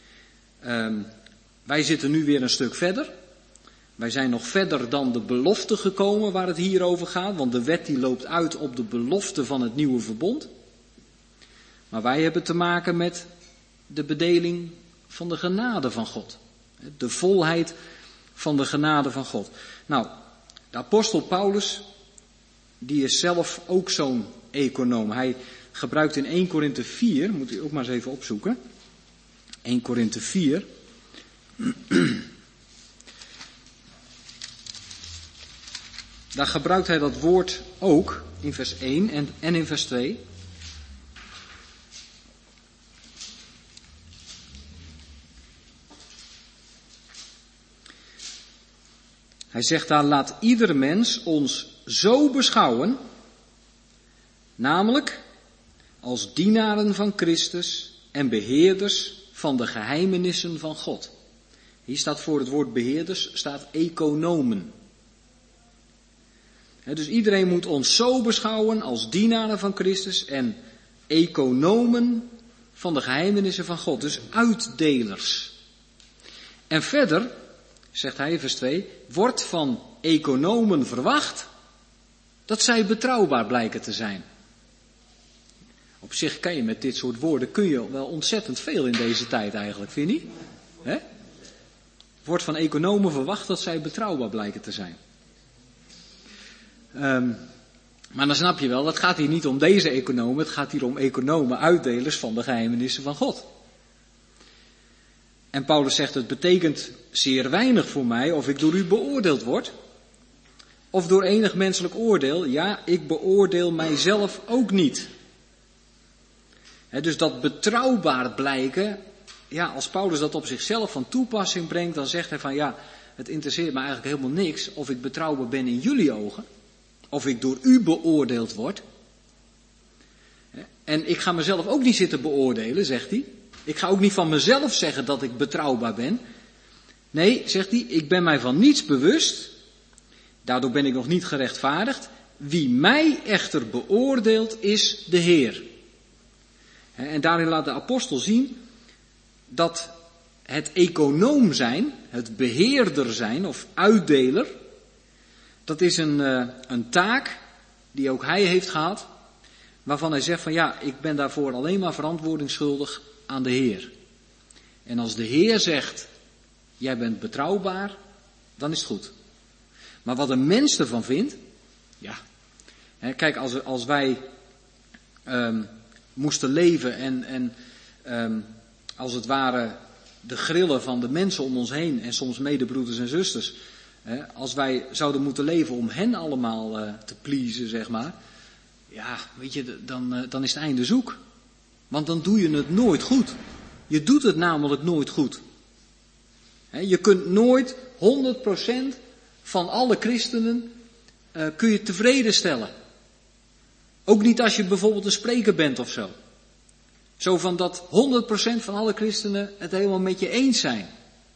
Wij zitten nu weer een stuk verder. Wij zijn nog verder dan de belofte gekomen waar het hier over gaat, want de wet die loopt uit op de belofte van het nieuwe verbond. Maar wij hebben te maken met de bedeling van de genade van God. De volheid van de genade van God. Nou, de apostel Paulus, die is zelf ook zo'n econoom. Hij gebruikt in 1 Korinthe 4, moet u ook maar eens even opzoeken. 1 Korinthe 4. Daar gebruikt hij dat woord ook in vers 1 en in vers 2. Hij zegt daar, laat ieder mens ons zo beschouwen, namelijk als dienaren van Christus en beheerders van de geheimenissen van God. Hier staat voor het woord beheerders, staat economen. Dus iedereen moet ons zo beschouwen als dienaren van Christus en economen van de geheimenissen van God. Dus uitdelers. En verder, zegt hij in vers 2, wordt van economen verwacht dat zij betrouwbaar blijken te zijn. Op zich kan je met dit soort woorden, kun je wel ontzettend veel in deze tijd eigenlijk, vind je niet? Wordt van economen verwacht dat zij betrouwbaar blijken te zijn. Maar dan snap je wel, het gaat hier niet om deze economen, het gaat hier om economen, uitdelers van de geheimenissen van God. En Paulus zegt, het betekent zeer weinig voor mij of ik door u beoordeeld word, of door enig menselijk oordeel. Ja, ik beoordeel mijzelf ook niet. Dus dat betrouwbaar blijken, ja, als Paulus dat op zichzelf van toepassing brengt, dan zegt hij van ja, het interesseert me eigenlijk helemaal niks of ik betrouwbaar ben in jullie ogen. Of ik door u beoordeeld word. En ik ga mezelf ook niet zitten beoordelen, zegt hij. Ik ga ook niet van mezelf zeggen dat ik betrouwbaar ben. Nee, zegt hij, ik ben mij van niets bewust. Daardoor ben ik nog niet gerechtvaardigd. Wie mij echter beoordeelt is de Heer. En daarin laat de apostel zien dat het econoom zijn, het beheerder zijn of uitdeler, dat is een taak die ook hij heeft gehad, waarvan hij zegt van ja, ik ben daarvoor alleen maar verantwoording schuldig aan de Heer. En als de Heer zegt, jij bent betrouwbaar, dan is het goed. Maar wat een mens ervan vindt, ja. Kijk, als wij moesten leven en als het ware de grillen van de mensen om ons heen en soms medebroeders en zusters, als wij zouden moeten leven om hen allemaal te pleasen, zeg maar, ja, weet je, dan is het einde zoek. Want dan doe je het nooit goed. Je doet het namelijk nooit goed. Je kunt nooit 100% van alle christenen kun je tevreden stellen. Ook niet als je bijvoorbeeld een spreker bent of zo. Zo van dat 100% van alle christenen het helemaal met je eens zijn.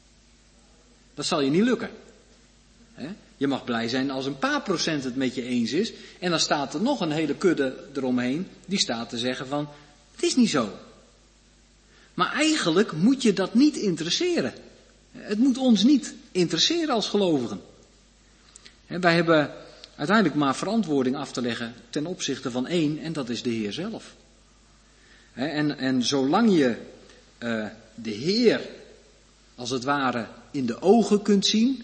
Dat zal je niet lukken. Je mag blij zijn als een paar procent het met je eens is. En dan staat er nog een hele kudde eromheen. Die staat te zeggen van, het is niet zo. Maar eigenlijk moet je dat niet interesseren. Het moet ons niet interesseren als gelovigen. Wij hebben uiteindelijk maar verantwoording af te leggen ten opzichte van één. En dat is de Heer zelf. En zolang je de Heer als het ware in de ogen kunt zien.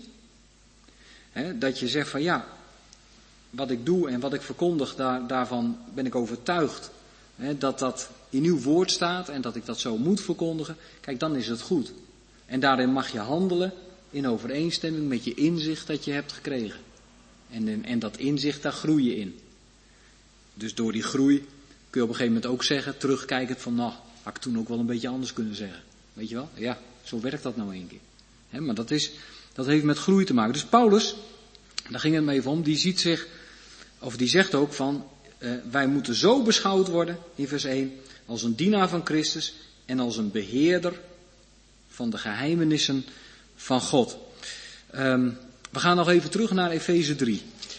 Dat je zegt van ja, wat ik doe en wat ik verkondig, daarvan ben ik overtuigd. Dat dat in uw woord staat en dat ik dat zo moet verkondigen. Kijk, dan is het goed. En daarin mag je handelen in overeenstemming met je inzicht dat je hebt gekregen. En dat inzicht, daar groei je in. Dus door die groei kun je op een gegeven moment ook zeggen, terugkijkend van nou, had ik toen ook wel een beetje anders kunnen zeggen. Weet je wel? Ja, zo werkt dat nou een keer. Maar dat heeft met groei te maken. Dus Paulus, daar ging het me even om, die zegt ook van, wij moeten zo beschouwd worden, in vers 1, als een dienaar van Christus en als een beheerder van de geheimenissen van God. We gaan nog even terug naar Efeze 3.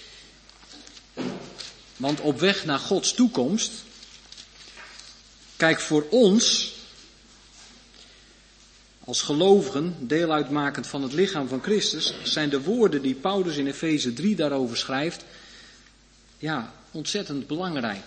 Want op weg naar Gods toekomst, kijk, voor ons als gelovigen, deel uitmakend van het lichaam van Christus, zijn de woorden die Paulus in Efeze 3 daarover schrijft, ja, ontzettend belangrijk.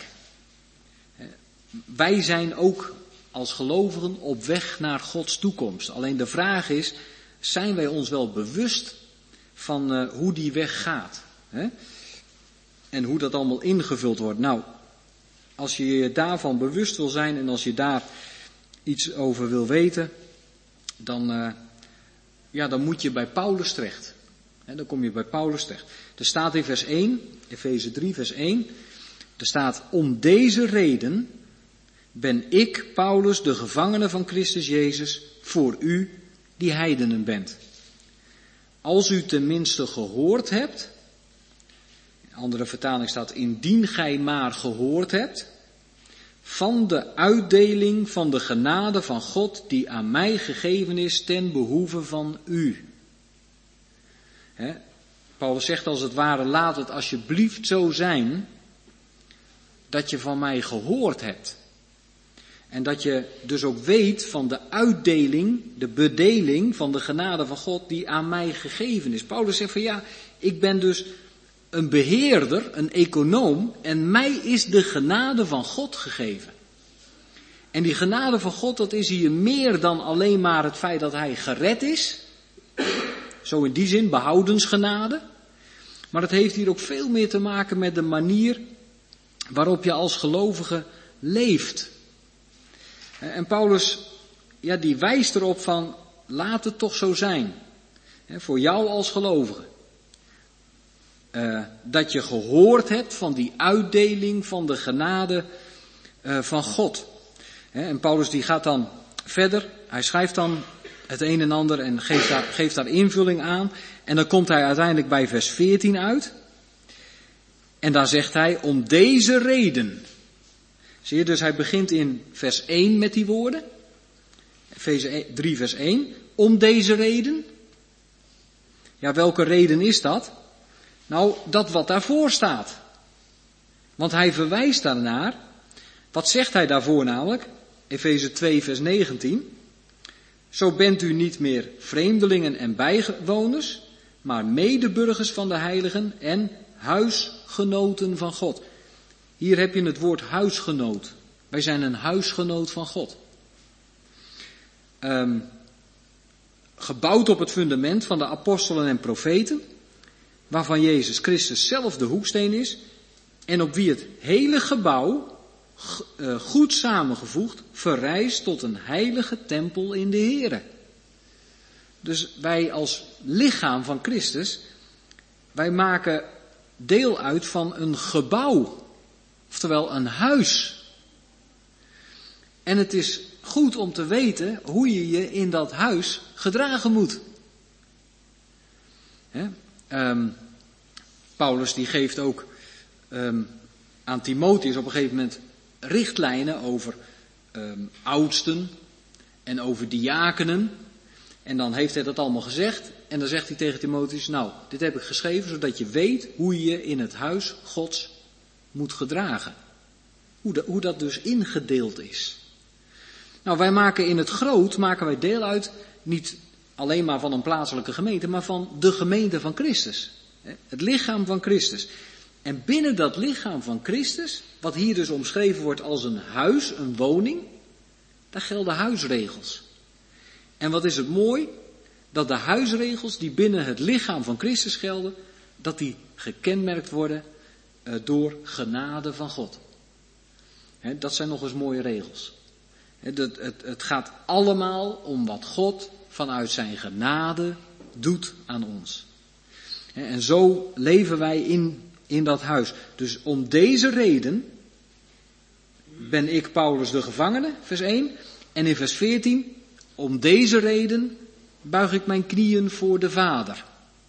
Wij zijn ook als gelovigen op weg naar Gods toekomst. Alleen de vraag is, zijn wij ons wel bewust van hoe die weg gaat? En hoe dat allemaal ingevuld wordt. Nou, als je je daarvan bewust wil zijn en als je daar iets over wil weten, dan moet je bij Paulus terecht. Dan kom je bij Paulus terecht. Er staat in vers 1, Efeze 3 vers 1, er staat, om deze reden ben ik, Paulus, de gevangene van Christus Jezus, voor u die heidenen bent. Als u tenminste gehoord hebt, in andere vertaling staat, indien gij maar gehoord hebt, van de uitdeling van de genade van God die aan mij gegeven is ten behoeve van u. Paulus zegt als het ware, laat het alsjeblieft zo zijn dat je van mij gehoord hebt. En dat je dus ook weet van de uitdeling, de bedeling van de genade van God die aan mij gegeven is. Paulus zegt van ja, ik ben dus een beheerder, een econoom, en mij is de genade van God gegeven. En die genade van God, dat is hier meer dan alleen maar het feit dat hij gered is. Zo in die zin, behoudensgenade. Maar het heeft hier ook veel meer te maken met de manier waarop je als gelovige leeft. En Paulus, ja, die wijst erop van, laat het toch zo zijn. Voor jou als gelovige. Dat je gehoord hebt van die uitdeling van de genade van God. En Paulus die gaat dan verder. Hij schrijft dan het een en ander en geeft daar invulling aan. En dan komt hij uiteindelijk bij vers 14 uit. En daar zegt hij, om deze reden. Zie je, dus hij begint in vers 1 met die woorden. Efeze 3 vers 1. Om deze reden. Ja, welke reden is dat? Nou, dat wat daarvoor staat. Want hij verwijst daarnaar. Wat zegt hij daarvoor namelijk? Efeze 2 vers 19. Zo bent u niet meer vreemdelingen en bijwoners, maar medeburgers van de heiligen en huisgenoten van God. Hier heb je het woord huisgenoot. Wij zijn een huisgenoot van God. Gebouwd op het fundament van de apostelen en profeten, waarvan Jezus Christus zelf de hoeksteen is, en op wie het hele gebouw, goed samengevoegd, verrijst tot een heilige tempel in de Here. Dus wij als lichaam van Christus, wij maken deel uit van een gebouw, oftewel een huis. En het is goed om te weten hoe je je in dat huis gedragen moet. Paulus die geeft ook aan Timotheus op een gegeven moment richtlijnen over oudsten en over diakenen. En dan heeft hij dat allemaal gezegd. En dan zegt hij tegen Timotheus, nou, dit heb ik geschreven zodat je weet hoe je je in het huis Gods moet gedragen. Hoe dat dus ingedeeld is. Nou, wij maken in het groot, maken wij deel uit, niet alleen maar van een plaatselijke gemeente, maar van de gemeente van Christus. Het lichaam van Christus. En binnen dat lichaam van Christus, wat hier dus omschreven wordt als een huis, een woning, daar gelden huisregels. En wat is het mooi, dat de huisregels die binnen het lichaam van Christus gelden, dat die gekenmerkt worden door genade van God. Dat zijn nog eens mooie regels. Het gaat allemaal om wat God vanuit zijn genade doet aan ons. En zo leven wij in dat huis. Dus om deze reden ben ik Paulus de gevangene, vers 1. En in vers 14, om deze reden buig ik mijn knieën voor de Vader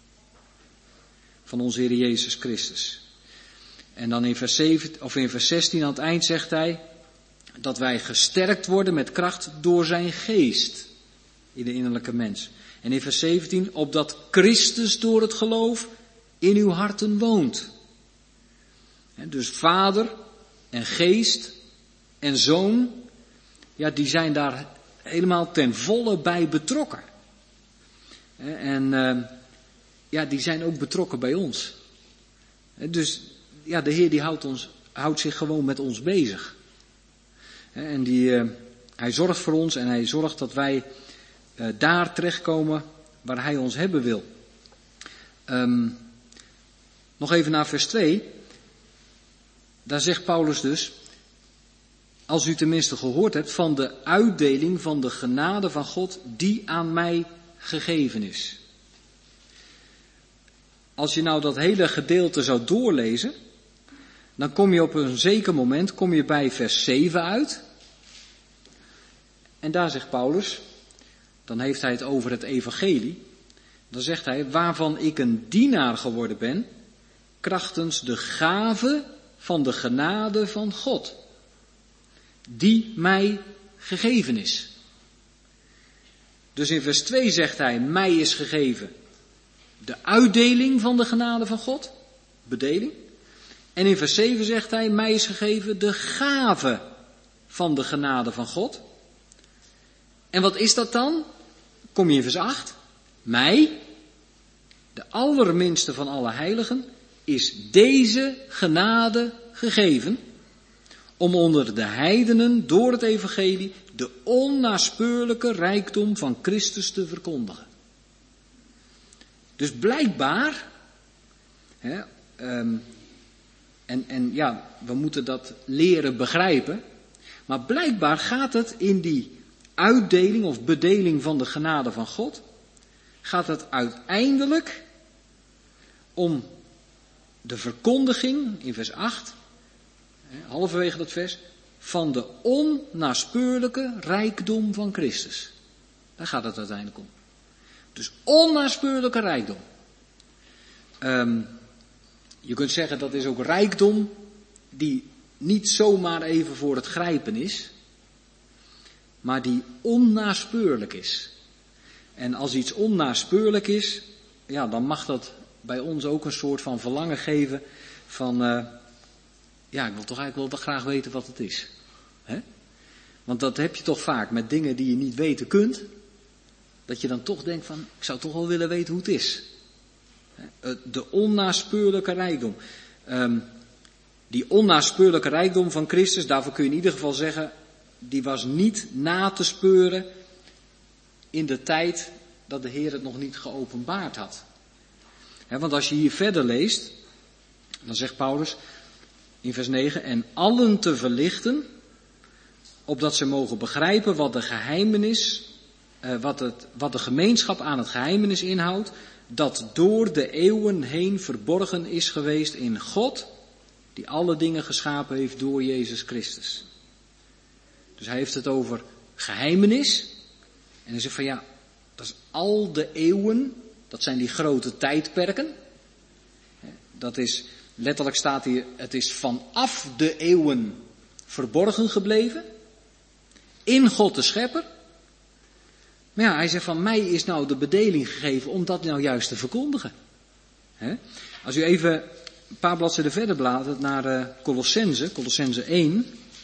van onze Heer Jezus Christus. En dan in vers 16 aan het eind zegt hij dat wij gesterkt worden met kracht door zijn geest in de innerlijke mens. En in vers 17, opdat Christus door het geloof in uw harten woont. Dus Vader en Geest en Zoon, ja, die zijn daar helemaal ten volle bij betrokken. En ja, die zijn ook betrokken bij ons. Dus ja, de Heer die houdt zich gewoon met ons bezig. En hij zorgt voor ons en hij zorgt dat wij daar terechtkomen waar hij ons hebben wil. Nog even naar vers 2. Daar zegt Paulus dus, als u tenminste gehoord hebt van de uitdeling van de genade van God die aan mij gegeven is. Als je nou dat hele gedeelte zou doorlezen, dan kom je op een zeker moment bij vers 7 uit. En daar zegt Paulus, dan heeft hij het over het evangelie. Dan zegt hij, waarvan ik een dienaar geworden ben, krachtens de gave van de genade van God, die mij gegeven is. Dus in vers 2 zegt hij, mij is gegeven de uitdeling van de genade van God, bedeling. En in vers 7 zegt hij, mij is gegeven de gave van de genade van God. En wat is dat dan? Kom je in vers 8. Mij, de allerminste van alle heiligen, is deze genade gegeven, om onder de heidenen door het evangelie de onnaspeurlijke rijkdom van Christus te verkondigen. Dus blijkbaar, en ja, we moeten dat leren begrijpen, maar blijkbaar gaat het in die uitdeling of bedeling van de genade van God, gaat het uiteindelijk om de verkondiging, in vers 8, halverwege dat vers, van de onnaspeurlijke rijkdom van Christus. Daar gaat het uiteindelijk om. Dus onnaspeurlijke rijkdom. Je kunt zeggen dat is ook rijkdom die niet zomaar even voor het grijpen is, maar die onnaspeurlijk is. En als iets onnaspeurlijk is, ja, dan mag dat bij ons ook een soort van verlangen geven van, ja, ik wil toch eigenlijk wel graag weten wat het is. Want dat heb je toch vaak met dingen die je niet weten kunt, dat je dan toch denkt van, ik zou toch wel willen weten hoe het is. De onnaspeurlijke rijkdom. Die onnaspeurlijke rijkdom van Christus, daarvoor kun je in ieder geval zeggen, die was niet na te speuren in de tijd dat de Heer het nog niet geopenbaard had. Want als je hier verder leest, dan zegt Paulus in vers 9, en allen te verlichten, opdat ze mogen begrijpen wat de geheimenis, wat de gemeenschap aan het geheimenis inhoudt, dat door de eeuwen heen verborgen is geweest in God, die alle dingen geschapen heeft door Jezus Christus. Dus hij heeft het over geheimenis. En hij zegt van ja, dat is al de eeuwen, dat zijn die grote tijdperken. Dat is, letterlijk staat hier, het is vanaf de eeuwen verborgen gebleven. In God de Schepper. Maar ja, hij zegt van mij is nou de bedeling gegeven om dat nou juist te verkondigen. Als u even een paar bladzijden verder bladert naar Colossense 1.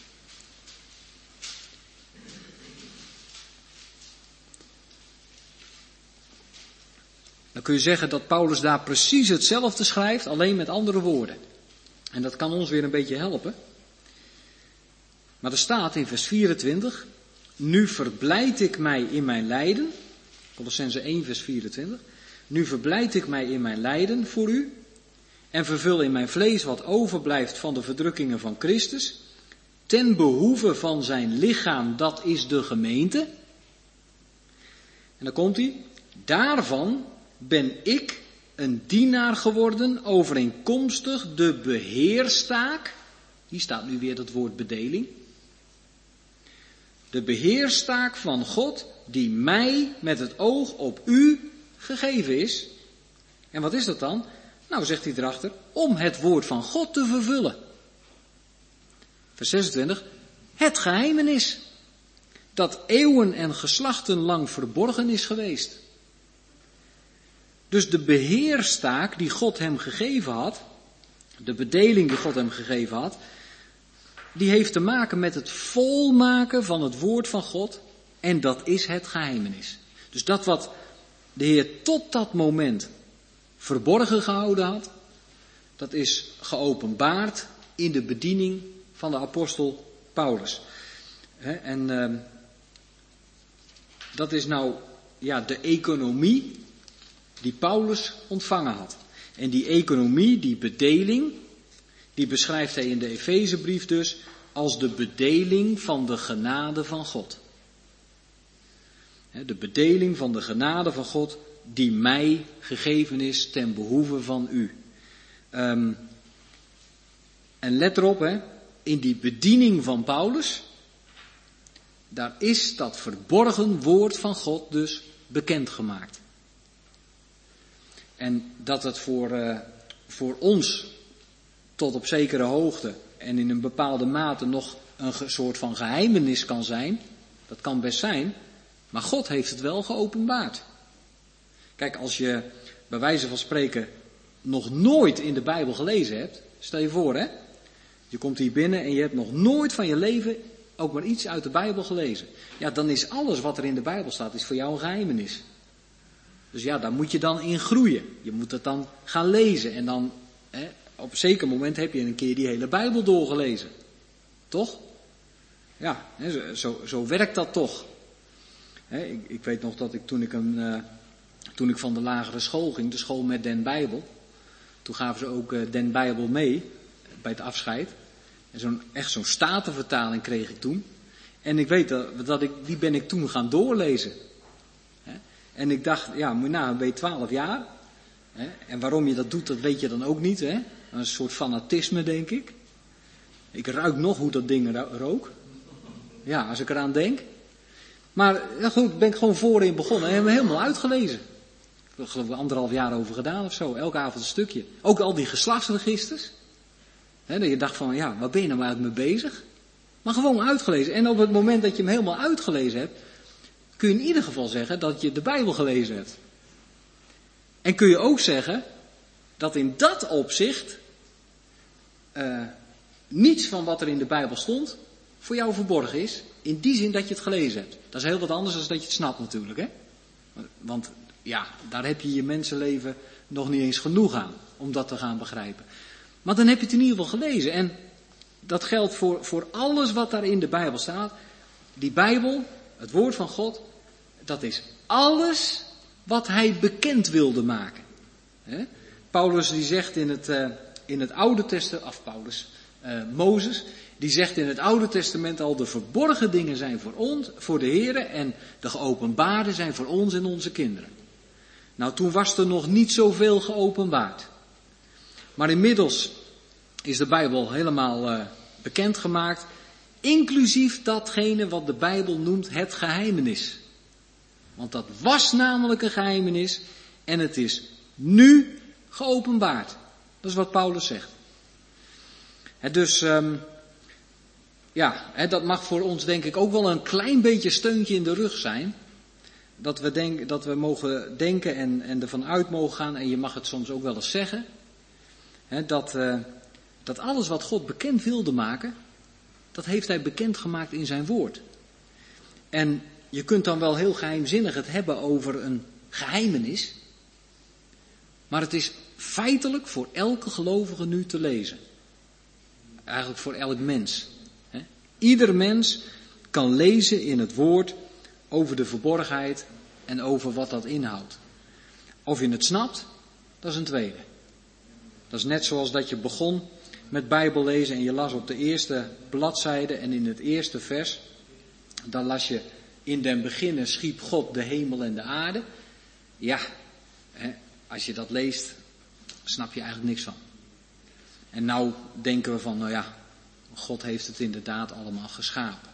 Dan kun je zeggen dat Paulus daar precies hetzelfde schrijft, alleen met andere woorden. En dat kan ons weer een beetje helpen. Maar er staat in vers 24, nu verblijd ik mij in mijn lijden. Colossense 1 vers 24. Nu verblijd ik mij in mijn lijden voor u. En vervul in mijn vlees wat overblijft van de verdrukkingen van Christus. Ten behoeve van zijn lichaam, dat is de gemeente. En dan komt hij. Daarvan ben ik een dienaar geworden overeenkomstig de beheerstaak. Hier staat nu weer dat woord bedeling. De beheerstaak van God die mij met het oog op u gegeven is. En wat is dat dan? Nou, zegt hij erachter, om het woord van God te vervullen. Vers 26. Het geheimenis dat eeuwen en geslachten lang verborgen is geweest. Dus de beheerstaak die God hem gegeven had, de bedeling die God hem gegeven had, die heeft te maken met het volmaken van het woord van God. En dat is het geheimenis. Dus dat wat de Heer tot dat moment verborgen gehouden had, dat is geopenbaard in de bediening van de apostel Paulus. En dat is nou ja, de economie die Paulus ontvangen had. En die economie, die bedeling, die beschrijft hij in de Efezebrief dus als de bedeling van de genade van God. De bedeling van de genade van God die mij gegeven is ten behoeve van u. En let erop, in die bediening van Paulus, daar is dat verborgen woord van God dus bekendgemaakt. En dat het voor ons tot op zekere hoogte en in een bepaalde mate nog een soort van geheimenis kan zijn, dat kan best zijn, maar God heeft het wel geopenbaard. Kijk, als je bij wijze van spreken nog nooit in de Bijbel gelezen hebt, stel je voor je komt hier binnen en je hebt nog nooit van je leven ook maar iets uit de Bijbel gelezen. Ja, dan is alles wat er in de Bijbel staat, is voor jou een geheimenis. Dus ja, daar moet je dan in groeien. Je moet het dan gaan lezen en dan op een zeker moment heb je een keer die hele Bijbel doorgelezen. Toch? Ja, zo werkt dat toch. Ik weet nog dat ik toen ik van de lagere school ging, de school met Den Bijbel, toen gaven ze ook Den Bijbel mee bij het afscheid. En zo'n statenvertaling kreeg ik toen. En ik weet die ben ik toen gaan doorlezen. En ik dacht, ja, moet je nou, ben je 12 jaar. En waarom je dat doet, dat weet je dan ook niet. Een soort fanatisme, denk ik. Ik ruik nog hoe dat ding rook. Ja, als ik eraan denk. Maar ja, goed, ben ik gewoon voorin begonnen en heb me helemaal uitgelezen. Ik heb er geloof ik 1,5 jaar over gedaan of zo, elke avond een stukje. Ook al die geslachtsregisters. Dat je dacht van, ja, waar ben je nou eigenlijk mee bezig? Maar gewoon uitgelezen. En op het moment dat je hem helemaal uitgelezen hebt, kun je in ieder geval zeggen dat je de Bijbel gelezen hebt. En kun je ook zeggen dat in dat opzicht niets van wat er in de Bijbel stond voor jou verborgen is. In die zin dat je het gelezen hebt. Dat is heel wat anders dan dat je het snapt natuurlijk. Want ja, daar heb je je mensenleven nog niet eens genoeg aan om dat te gaan begrijpen. Maar dan heb je het in ieder geval gelezen. En dat geldt voor alles wat daar in de Bijbel staat. Die Bijbel, het woord van God, dat is alles wat hij bekend wilde maken. Paulus die zegt in het Oude Testament, Mozes, die zegt in het Oude Testament al, de verborgen dingen zijn voor ons, voor de Here, en de geopenbaarde zijn voor ons en onze kinderen. Nou, toen was er nog niet zoveel geopenbaard. Maar inmiddels is de Bijbel helemaal bekendgemaakt, inclusief datgene wat de Bijbel noemt het geheimenis. Want dat was namelijk een geheimenis en het is nu geopenbaard. Dat is wat Paulus zegt. Dat mag voor ons denk ik ook wel een klein beetje steuntje in de rug zijn. Dat we mogen denken en ervan uit mogen gaan, en je mag het soms ook wel eens zeggen. Dat alles wat God bekend wilde maken, dat heeft hij bekendgemaakt in zijn woord. En je kunt dan wel heel geheimzinnig het hebben over een geheimenis. Maar het is feitelijk voor elke gelovige nu te lezen. Eigenlijk voor elk mens. Ieder mens kan lezen in het woord over de verborgenheid en over wat dat inhoudt. Of je het snapt, dat is een tweede. Dat is net zoals dat je begon met Bijbel lezen en je las op de eerste bladzijde en in het eerste vers. Dan las je: in den beginnen schiep God de hemel en de aarde. Ja, als je dat leest, snap je eigenlijk niks van. En nou denken we van, God heeft het inderdaad allemaal geschapen.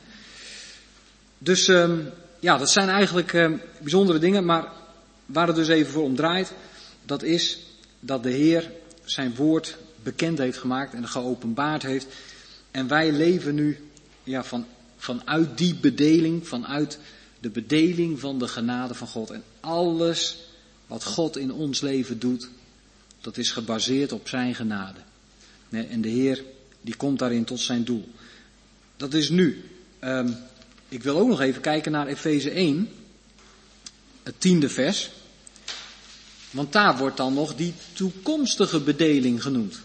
Dus dat zijn eigenlijk bijzondere dingen, maar waar het dus even voor om draait, dat is dat de Heer zijn woord bekend heeft gemaakt en geopenbaard heeft. En wij leven nu vanuit die bedeling, vanuit de bedeling van de genade van God. En alles wat God in ons leven doet, dat is gebaseerd op zijn genade. En de Heer, die komt daarin tot zijn doel. Dat is nu. Ik wil ook nog even kijken naar Efeze 1, het 10e vers. Want daar wordt dan nog die toekomstige bedeling genoemd.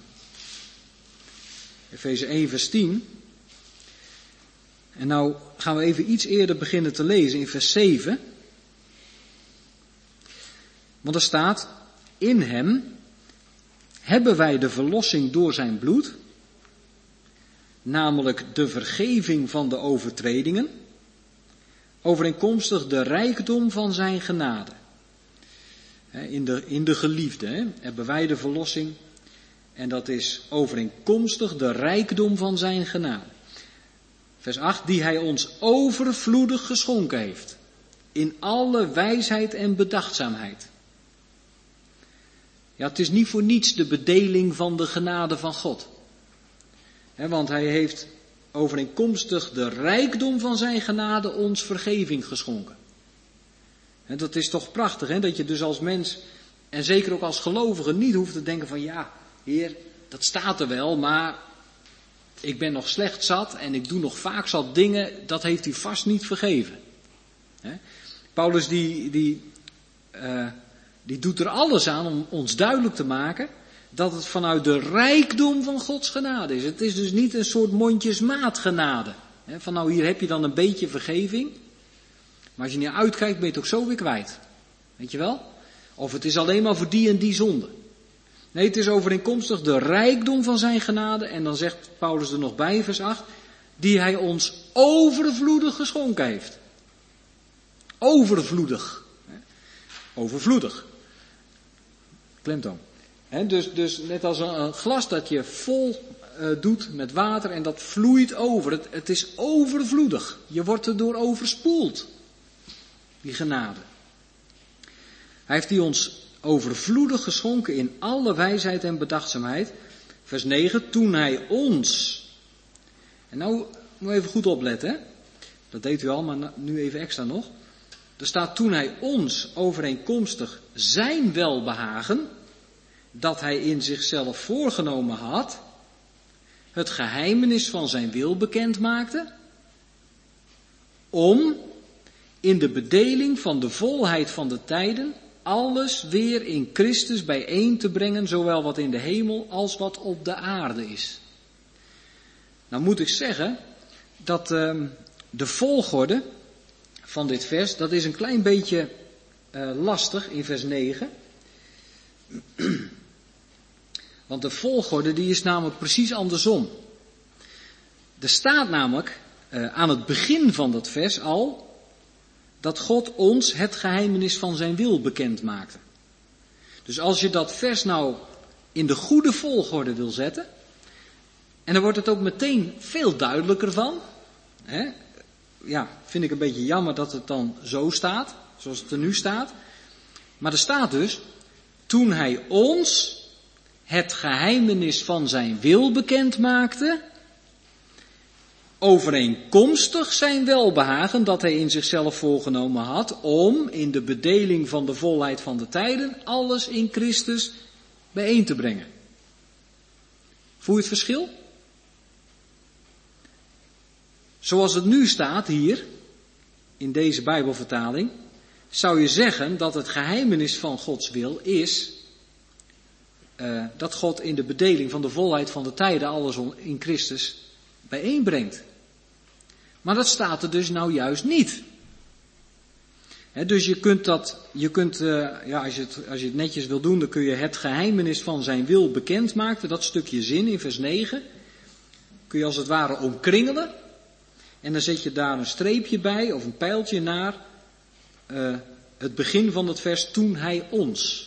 Efeze 1 vers 10. En nou gaan we even iets eerder beginnen te lezen in vers 7. Want er staat: in hem hebben wij de verlossing door zijn bloed, namelijk de vergeving van de overtredingen, overeenkomstig de rijkdom van zijn genade. In de geliefde hebben wij de verlossing, en dat is overeenkomstig de rijkdom van zijn genade. Vers 8, die hij ons overvloedig geschonken heeft, in alle wijsheid en bedachtzaamheid. Ja, het is niet voor niets de bedeling van de genade van God. Want hij heeft overeenkomstig de rijkdom van zijn genade ons vergeving geschonken. En dat is toch prachtig, dat je dus als mens, en zeker ook als gelovige, niet hoeft te denken van ja, Heer, dat staat er wel, maar ik ben nog slecht zat en ik doe nog vaak zat dingen, dat heeft hij vast niet vergeven. Paulus die doet er alles aan om ons duidelijk te maken dat het vanuit de rijkdom van Gods genade is. Het is dus niet een soort mondjesmaat genade. Van nou, hier heb je dan een beetje vergeving, maar als je niet uitkijkt ben je het ook zo weer kwijt. Weet je wel? Of het is alleen maar voor die en die zonde. Nee, het is overeenkomstig de rijkdom van zijn genade, en dan zegt Paulus er nog bij, vers 8, die hij ons overvloedig geschonken heeft. Overvloedig. Overvloedig. Klemtoon. Dus net als een glas dat je vol doet met water en dat vloeit over. Het is overvloedig. Je wordt erdoor overspoeld. Die genade. Hij heeft die ons overvloedig geschonken in alle wijsheid en bedachtzaamheid. Vers 9, toen hij ons. En nou moet je even goed opletten. Dat deed u al, maar nu even extra nog. Er staat toen hij ons overeenkomstig zijn welbehagen, dat hij in zichzelf voorgenomen had, het geheimenis van zijn wil bekend maakte, om in de bedeling van de volheid van de tijden alles weer in Christus bijeen te brengen, zowel wat in de hemel als wat op de aarde is. Nou moet ik zeggen dat de volgorde van dit vers, dat is een klein beetje lastig in vers 9. Want de volgorde die is namelijk precies andersom. Er staat namelijk aan het begin van dat vers al dat God ons het geheimenis van zijn wil bekend maakte. Dus als je dat vers nou in de goede volgorde wil zetten, en dan wordt het ook meteen veel duidelijker van. Ja, vind ik een beetje jammer dat het dan zo staat, zoals het er nu staat. Maar er staat dus, toen hij ons het geheimenis van zijn wil bekend maakte, overeenkomstig zijn welbehagen dat hij in zichzelf voorgenomen had om in de bedeling van de volheid van de tijden alles in Christus bijeen te brengen. Voel je het verschil? Zoals het nu staat hier, in deze Bijbelvertaling, zou je zeggen dat het geheimenis van Gods wil is dat God in de bedeling van de volheid van de tijden alles in Christus bijeenbrengt. Maar dat staat er dus nou juist niet. Dus je kunt als je het netjes wil doen, dan kun je het geheimenis van zijn wil bekendmaken, dat stukje zin in vers 9, kun je als het ware omkringelen. En dan zet je daar een streepje bij, of een pijltje naar het begin van het vers, toen hij ons.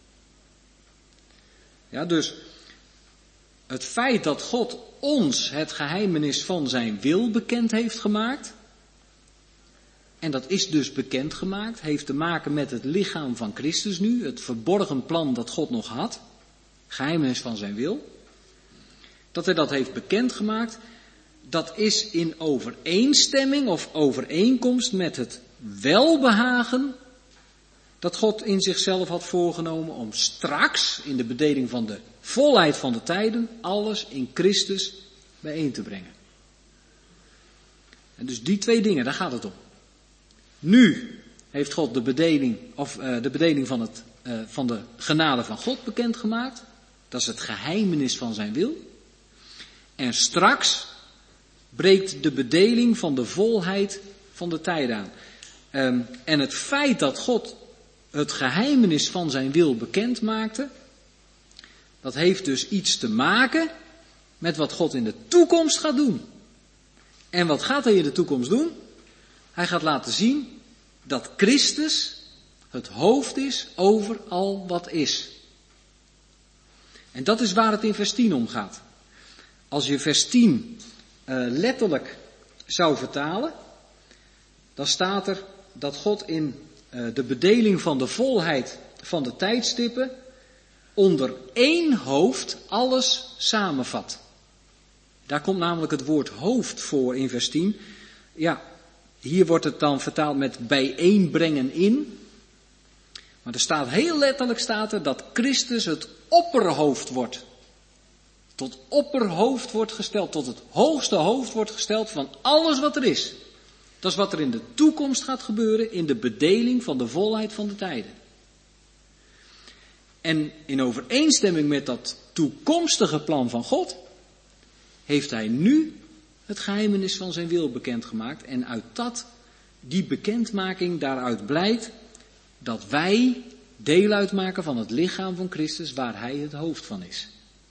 Ja, dus het feit dat God ons het geheimenis van zijn wil bekend heeft gemaakt, en dat is dus bekendgemaakt, heeft te maken met het lichaam van Christus nu, het verborgen plan dat God nog had, geheimenis van zijn wil, dat hij dat heeft bekendgemaakt, dat is in overeenstemming of overeenkomst met het welbehagen dat God in zichzelf had voorgenomen om straks in de bedeling van de volheid van de tijden alles in Christus bijeen te brengen. En dus die twee dingen, daar gaat het om. Nu heeft God de bedeling van de genade van God bekendgemaakt. Dat is het geheimenis van zijn wil. En straks breekt de bedeling van de volheid van de tijden aan. En het feit dat God het geheimenis van zijn wil bekend maakte, dat heeft dus iets te maken met wat God in de toekomst gaat doen. En wat gaat hij in de toekomst doen? Hij gaat laten zien dat Christus het hoofd is over al wat is. En dat is waar het in vers 10 om gaat. Als je vers 10 letterlijk zou vertalen, dan staat er dat God in de bedeling van de volheid van de tijdstippen onder één hoofd alles samenvat. Daar komt namelijk het woord hoofd voor in vers 10. Ja, hier wordt het dan vertaald met bijeenbrengen in. Maar er staat heel letterlijk dat Christus het opperhoofd wordt. Tot opperhoofd wordt gesteld, tot het hoogste hoofd wordt gesteld van alles wat er is. Dat is wat er in de toekomst gaat gebeuren in de bedeling van de volheid van de tijden. En in overeenstemming met dat toekomstige plan van God heeft hij nu het geheimenis van zijn wil bekendgemaakt. En uit die bekendmaking daaruit blijkt dat wij deel uitmaken van het lichaam van Christus waar hij het hoofd van is.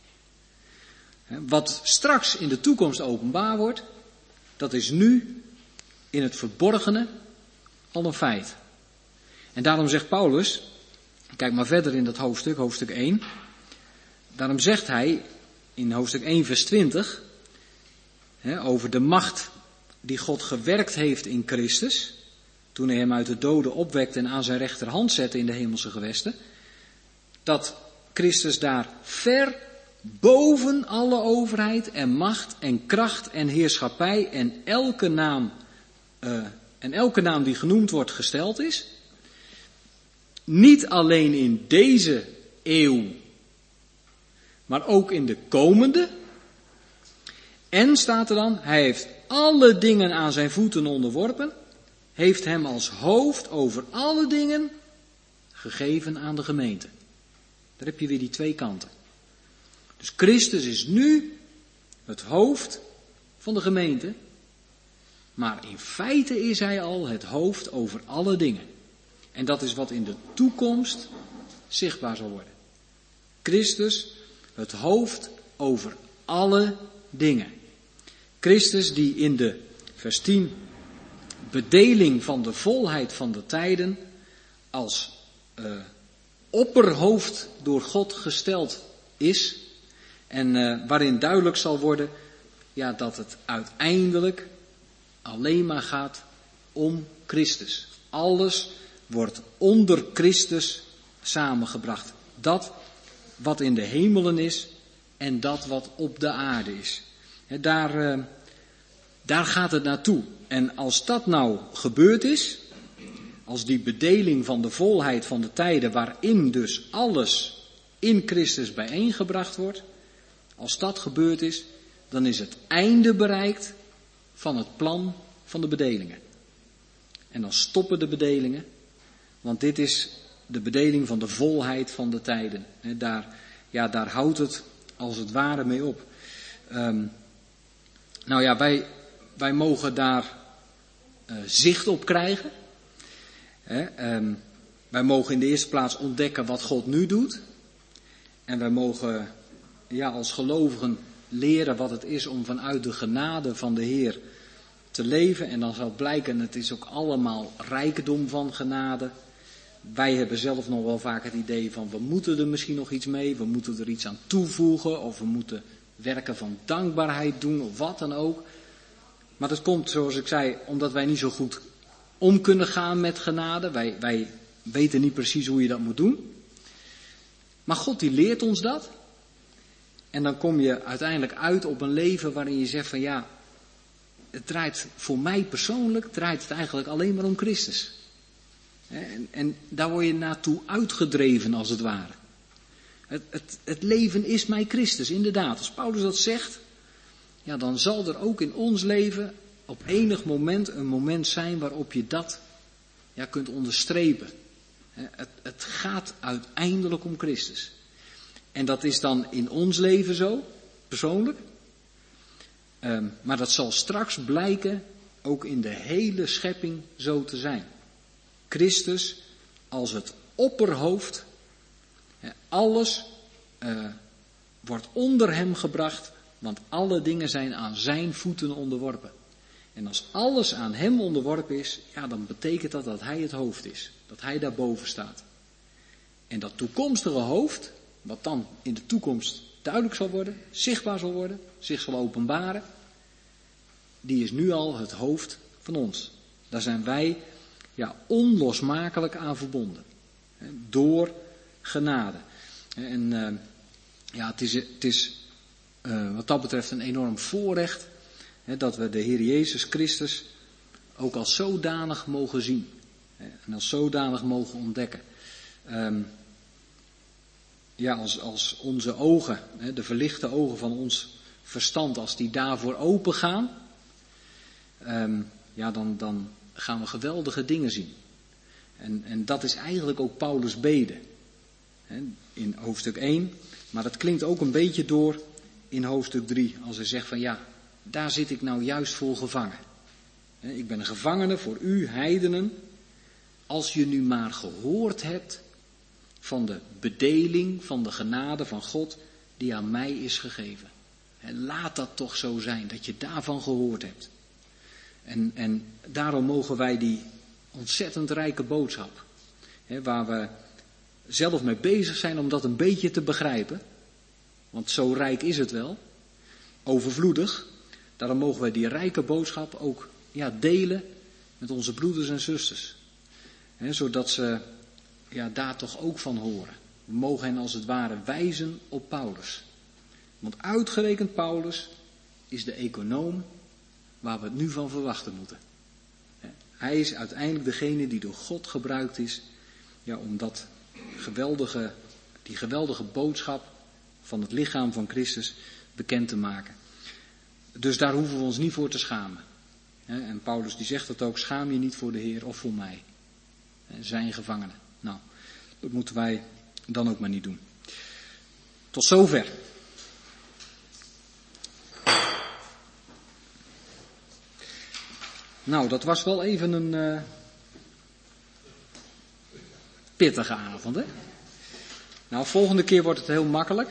Wat straks in de toekomst openbaar wordt, dat is nu in het verborgene al een feit. En daarom zegt Paulus, kijk maar verder in dat hoofdstuk 1. Daarom zegt hij in hoofdstuk 1 vers 20, over de macht die God gewerkt heeft in Christus, toen hij hem uit de doden opwekte en aan zijn rechterhand zette in de hemelse gewesten, dat Christus daar ver boven alle overheid en macht en kracht en heerschappij en elke naam die genoemd wordt gesteld is. Niet alleen in deze eeuw, maar ook in de komende. En staat er dan, hij heeft alle dingen aan zijn voeten onderworpen, heeft hem als hoofd over alle dingen gegeven aan de gemeente. Daar heb je weer die twee kanten. Dus Christus is nu het hoofd van de gemeente, maar in feite is hij al het hoofd over alle dingen. En dat is wat in de toekomst zichtbaar zal worden. Christus, het hoofd over alle dingen. Christus die in de vers 10 bedeling van de volheid van de tijden als opperhoofd door God gesteld is. En waarin duidelijk zal worden dat het uiteindelijk alleen maar gaat om Christus. Alles wordt onder Christus samengebracht. Dat wat in de hemelen is en dat wat op de aarde is. Daar gaat het naartoe. En als dat nou gebeurd is, als die bedeling van de volheid van de tijden, waarin dus alles in Christus bijeengebracht wordt, als dat gebeurd is, dan is het einde bereikt van het plan van de bedelingen. En dan stoppen de bedelingen, want dit is de bedeling van de volheid van de tijden. Daar houdt het als het ware mee op. Wij mogen daar zicht op krijgen. Wij mogen in de eerste plaats ontdekken wat God nu doet. En wij mogen als gelovigen leren wat het is om vanuit de genade van de Heer te leven. En dan zal blijken, het is ook allemaal rijkdom van genade. Wij hebben zelf nog wel vaak het idee van we moeten er misschien nog iets mee. We moeten er iets aan toevoegen. Of we moeten werken van dankbaarheid doen of wat dan ook. Maar dat komt, zoals ik zei, omdat wij niet zo goed om kunnen gaan met genade. Wij weten niet precies hoe je dat moet doen. Maar God die leert ons dat. En dan kom je uiteindelijk uit op een leven waarin je zegt van het draait voor mij persoonlijk, draait het eigenlijk alleen maar om Christus. En daar word je naartoe uitgedreven als het ware. Het leven is mij Christus, inderdaad. Als Paulus dat zegt, dan zal er ook in ons leven op enig moment een moment zijn waarop je dat kunt onderstrepen. Het gaat uiteindelijk om Christus. En dat is dan in ons leven zo, persoonlijk. Maar dat zal straks blijken ook in de hele schepping zo te zijn. Christus als het opperhoofd. Alles wordt onder hem gebracht, want alle dingen zijn aan zijn voeten onderworpen. En als alles aan hem onderworpen is, dan betekent dat dat hij het hoofd is. Dat hij daarboven staat. En dat toekomstige hoofd, wat dan in de toekomst duidelijk zal worden, zichtbaar zal worden, zich zal openbaren, die is nu al het hoofd van ons. Daar zijn wij onlosmakelijk aan verbonden. Door genade. En het is wat dat betreft een enorm voorrecht dat we de Heer Jezus Christus ook als zodanig mogen zien. En als zodanig mogen ontdekken. Als onze ogen, de verlichte ogen van ons verstand, als die daarvoor open gaan, dan gaan we geweldige dingen zien. En dat is eigenlijk ook Paulus' bede. In hoofdstuk 1, maar dat klinkt ook een beetje door in hoofdstuk 3, als hij zegt van daar zit ik nou juist voor gevangen. Ik ben een gevangene voor u, heidenen, als je nu maar gehoord hebt van de bedeling van de genade van God die aan mij is gegeven. Laat dat toch zo zijn, dat je daarvan gehoord hebt. En daarom mogen wij die ontzettend rijke boodschap, waar we zelf mee bezig zijn om dat een beetje te begrijpen, want zo rijk is het wel, overvloedig, daarom mogen wij die rijke boodschap ook delen met onze broeders en zusters. Zodat ze daar toch ook van horen. We mogen hen als het ware wijzen op Paulus. Want uitgerekend Paulus is de econoom waar we het nu van verwachten moeten. Hij is uiteindelijk degene die door God gebruikt is om die geweldige boodschap van het lichaam van Christus bekend te maken. Dus daar hoeven we ons niet voor te schamen. En Paulus die zegt dat ook, schaam je niet voor de Heer of voor mij. Zijn gevangenen. Nou, Dat moeten wij dan ook maar niet doen. Tot zover. Nou, dat was wel even een pittige avond, hè? Nou, volgende keer wordt het heel makkelijk.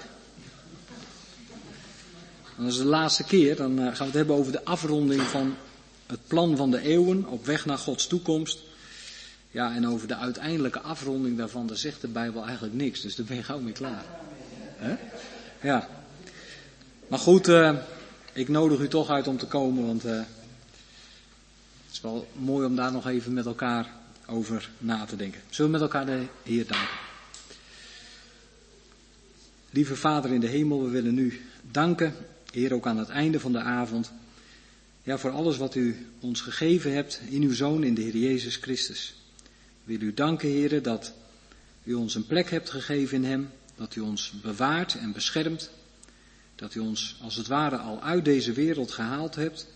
En dat is de laatste keer. Dan gaan we het hebben over de afronding van het plan van de eeuwen op weg naar Gods toekomst. Ja, en over de uiteindelijke afronding daarvan, daar zegt de Bijbel eigenlijk niks. Dus daar ben je gauw mee klaar. Hè? Ja. Maar goed, ik nodig u toch uit om te komen, want het is wel mooi om daar nog even met elkaar over na te denken. Zullen we met elkaar de Heer danken? Lieve Vader in de hemel, we willen u danken, Heer, ook aan het einde van de avond. Ja, voor alles wat u ons gegeven hebt in uw Zoon, in de Heer Jezus Christus. We willen u danken, Heer, dat u ons een plek hebt gegeven in hem, dat u ons bewaart en beschermt, dat u ons als het ware al uit deze wereld gehaald hebt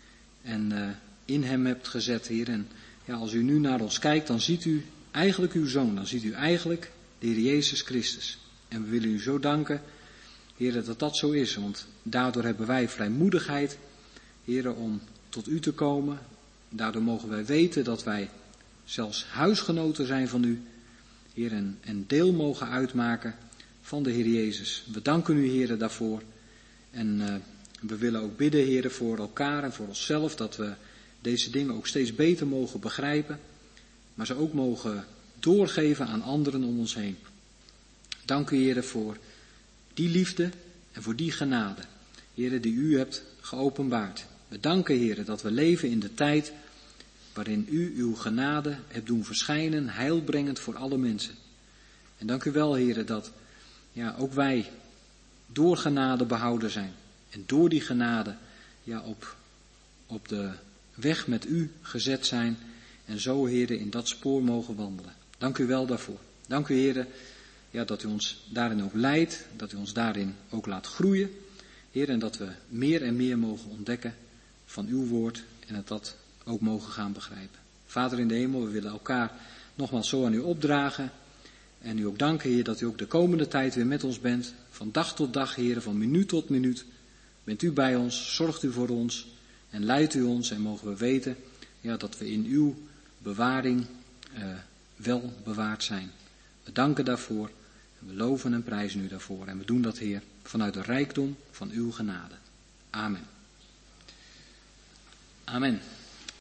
en in hem hebt gezet, Heer. En ja, als u nu naar ons kijkt, dan ziet u eigenlijk uw Zoon, dan ziet u eigenlijk de Heer Jezus Christus. En we willen u zo danken, Heer, dat dat zo is, want daardoor hebben wij vrijmoedigheid, Heer, om tot u te komen. Daardoor mogen wij weten dat wij zelfs huisgenoten zijn van u, Heer, en deel mogen uitmaken van de Heer Jezus. We danken u, Heer, daarvoor. En we willen ook bidden, Heer, voor elkaar en voor onszelf, dat we deze dingen ook steeds beter mogen begrijpen, maar ze ook mogen doorgeven aan anderen om ons heen. Dank u, Heer, voor die liefde en voor die genade, Heer, die u hebt geopenbaard. We danken, Heer, dat we leven in de tijd waarin u uw genade hebt doen verschijnen, heilbrengend voor alle mensen. En dank u wel, Heer, dat ja, ook wij door genade behouden zijn. En door die genade ja, op de weg met u gezet zijn. En zo, Heer, in dat spoor mogen wandelen. Dank u wel daarvoor. Dank u, Heer, ja, dat u ons daarin ook leidt. Dat u ons daarin ook laat groeien. Heer, en dat we meer en meer mogen ontdekken van uw woord. En dat ook mogen gaan begrijpen. Vader in de hemel, we willen elkaar nogmaals zo aan u opdragen. En u ook danken, Heer, dat u ook de komende tijd weer met ons bent. Van dag tot dag, Heer, van minuut tot minuut. Bent u bij ons, zorgt u voor ons en leidt u ons. En mogen we weten ja, dat we in uw bewaring wel bewaard zijn. We danken daarvoor. We loven en prijzen u daarvoor. En we doen dat, Heer, vanuit de rijkdom van uw genade. Amen. Amen.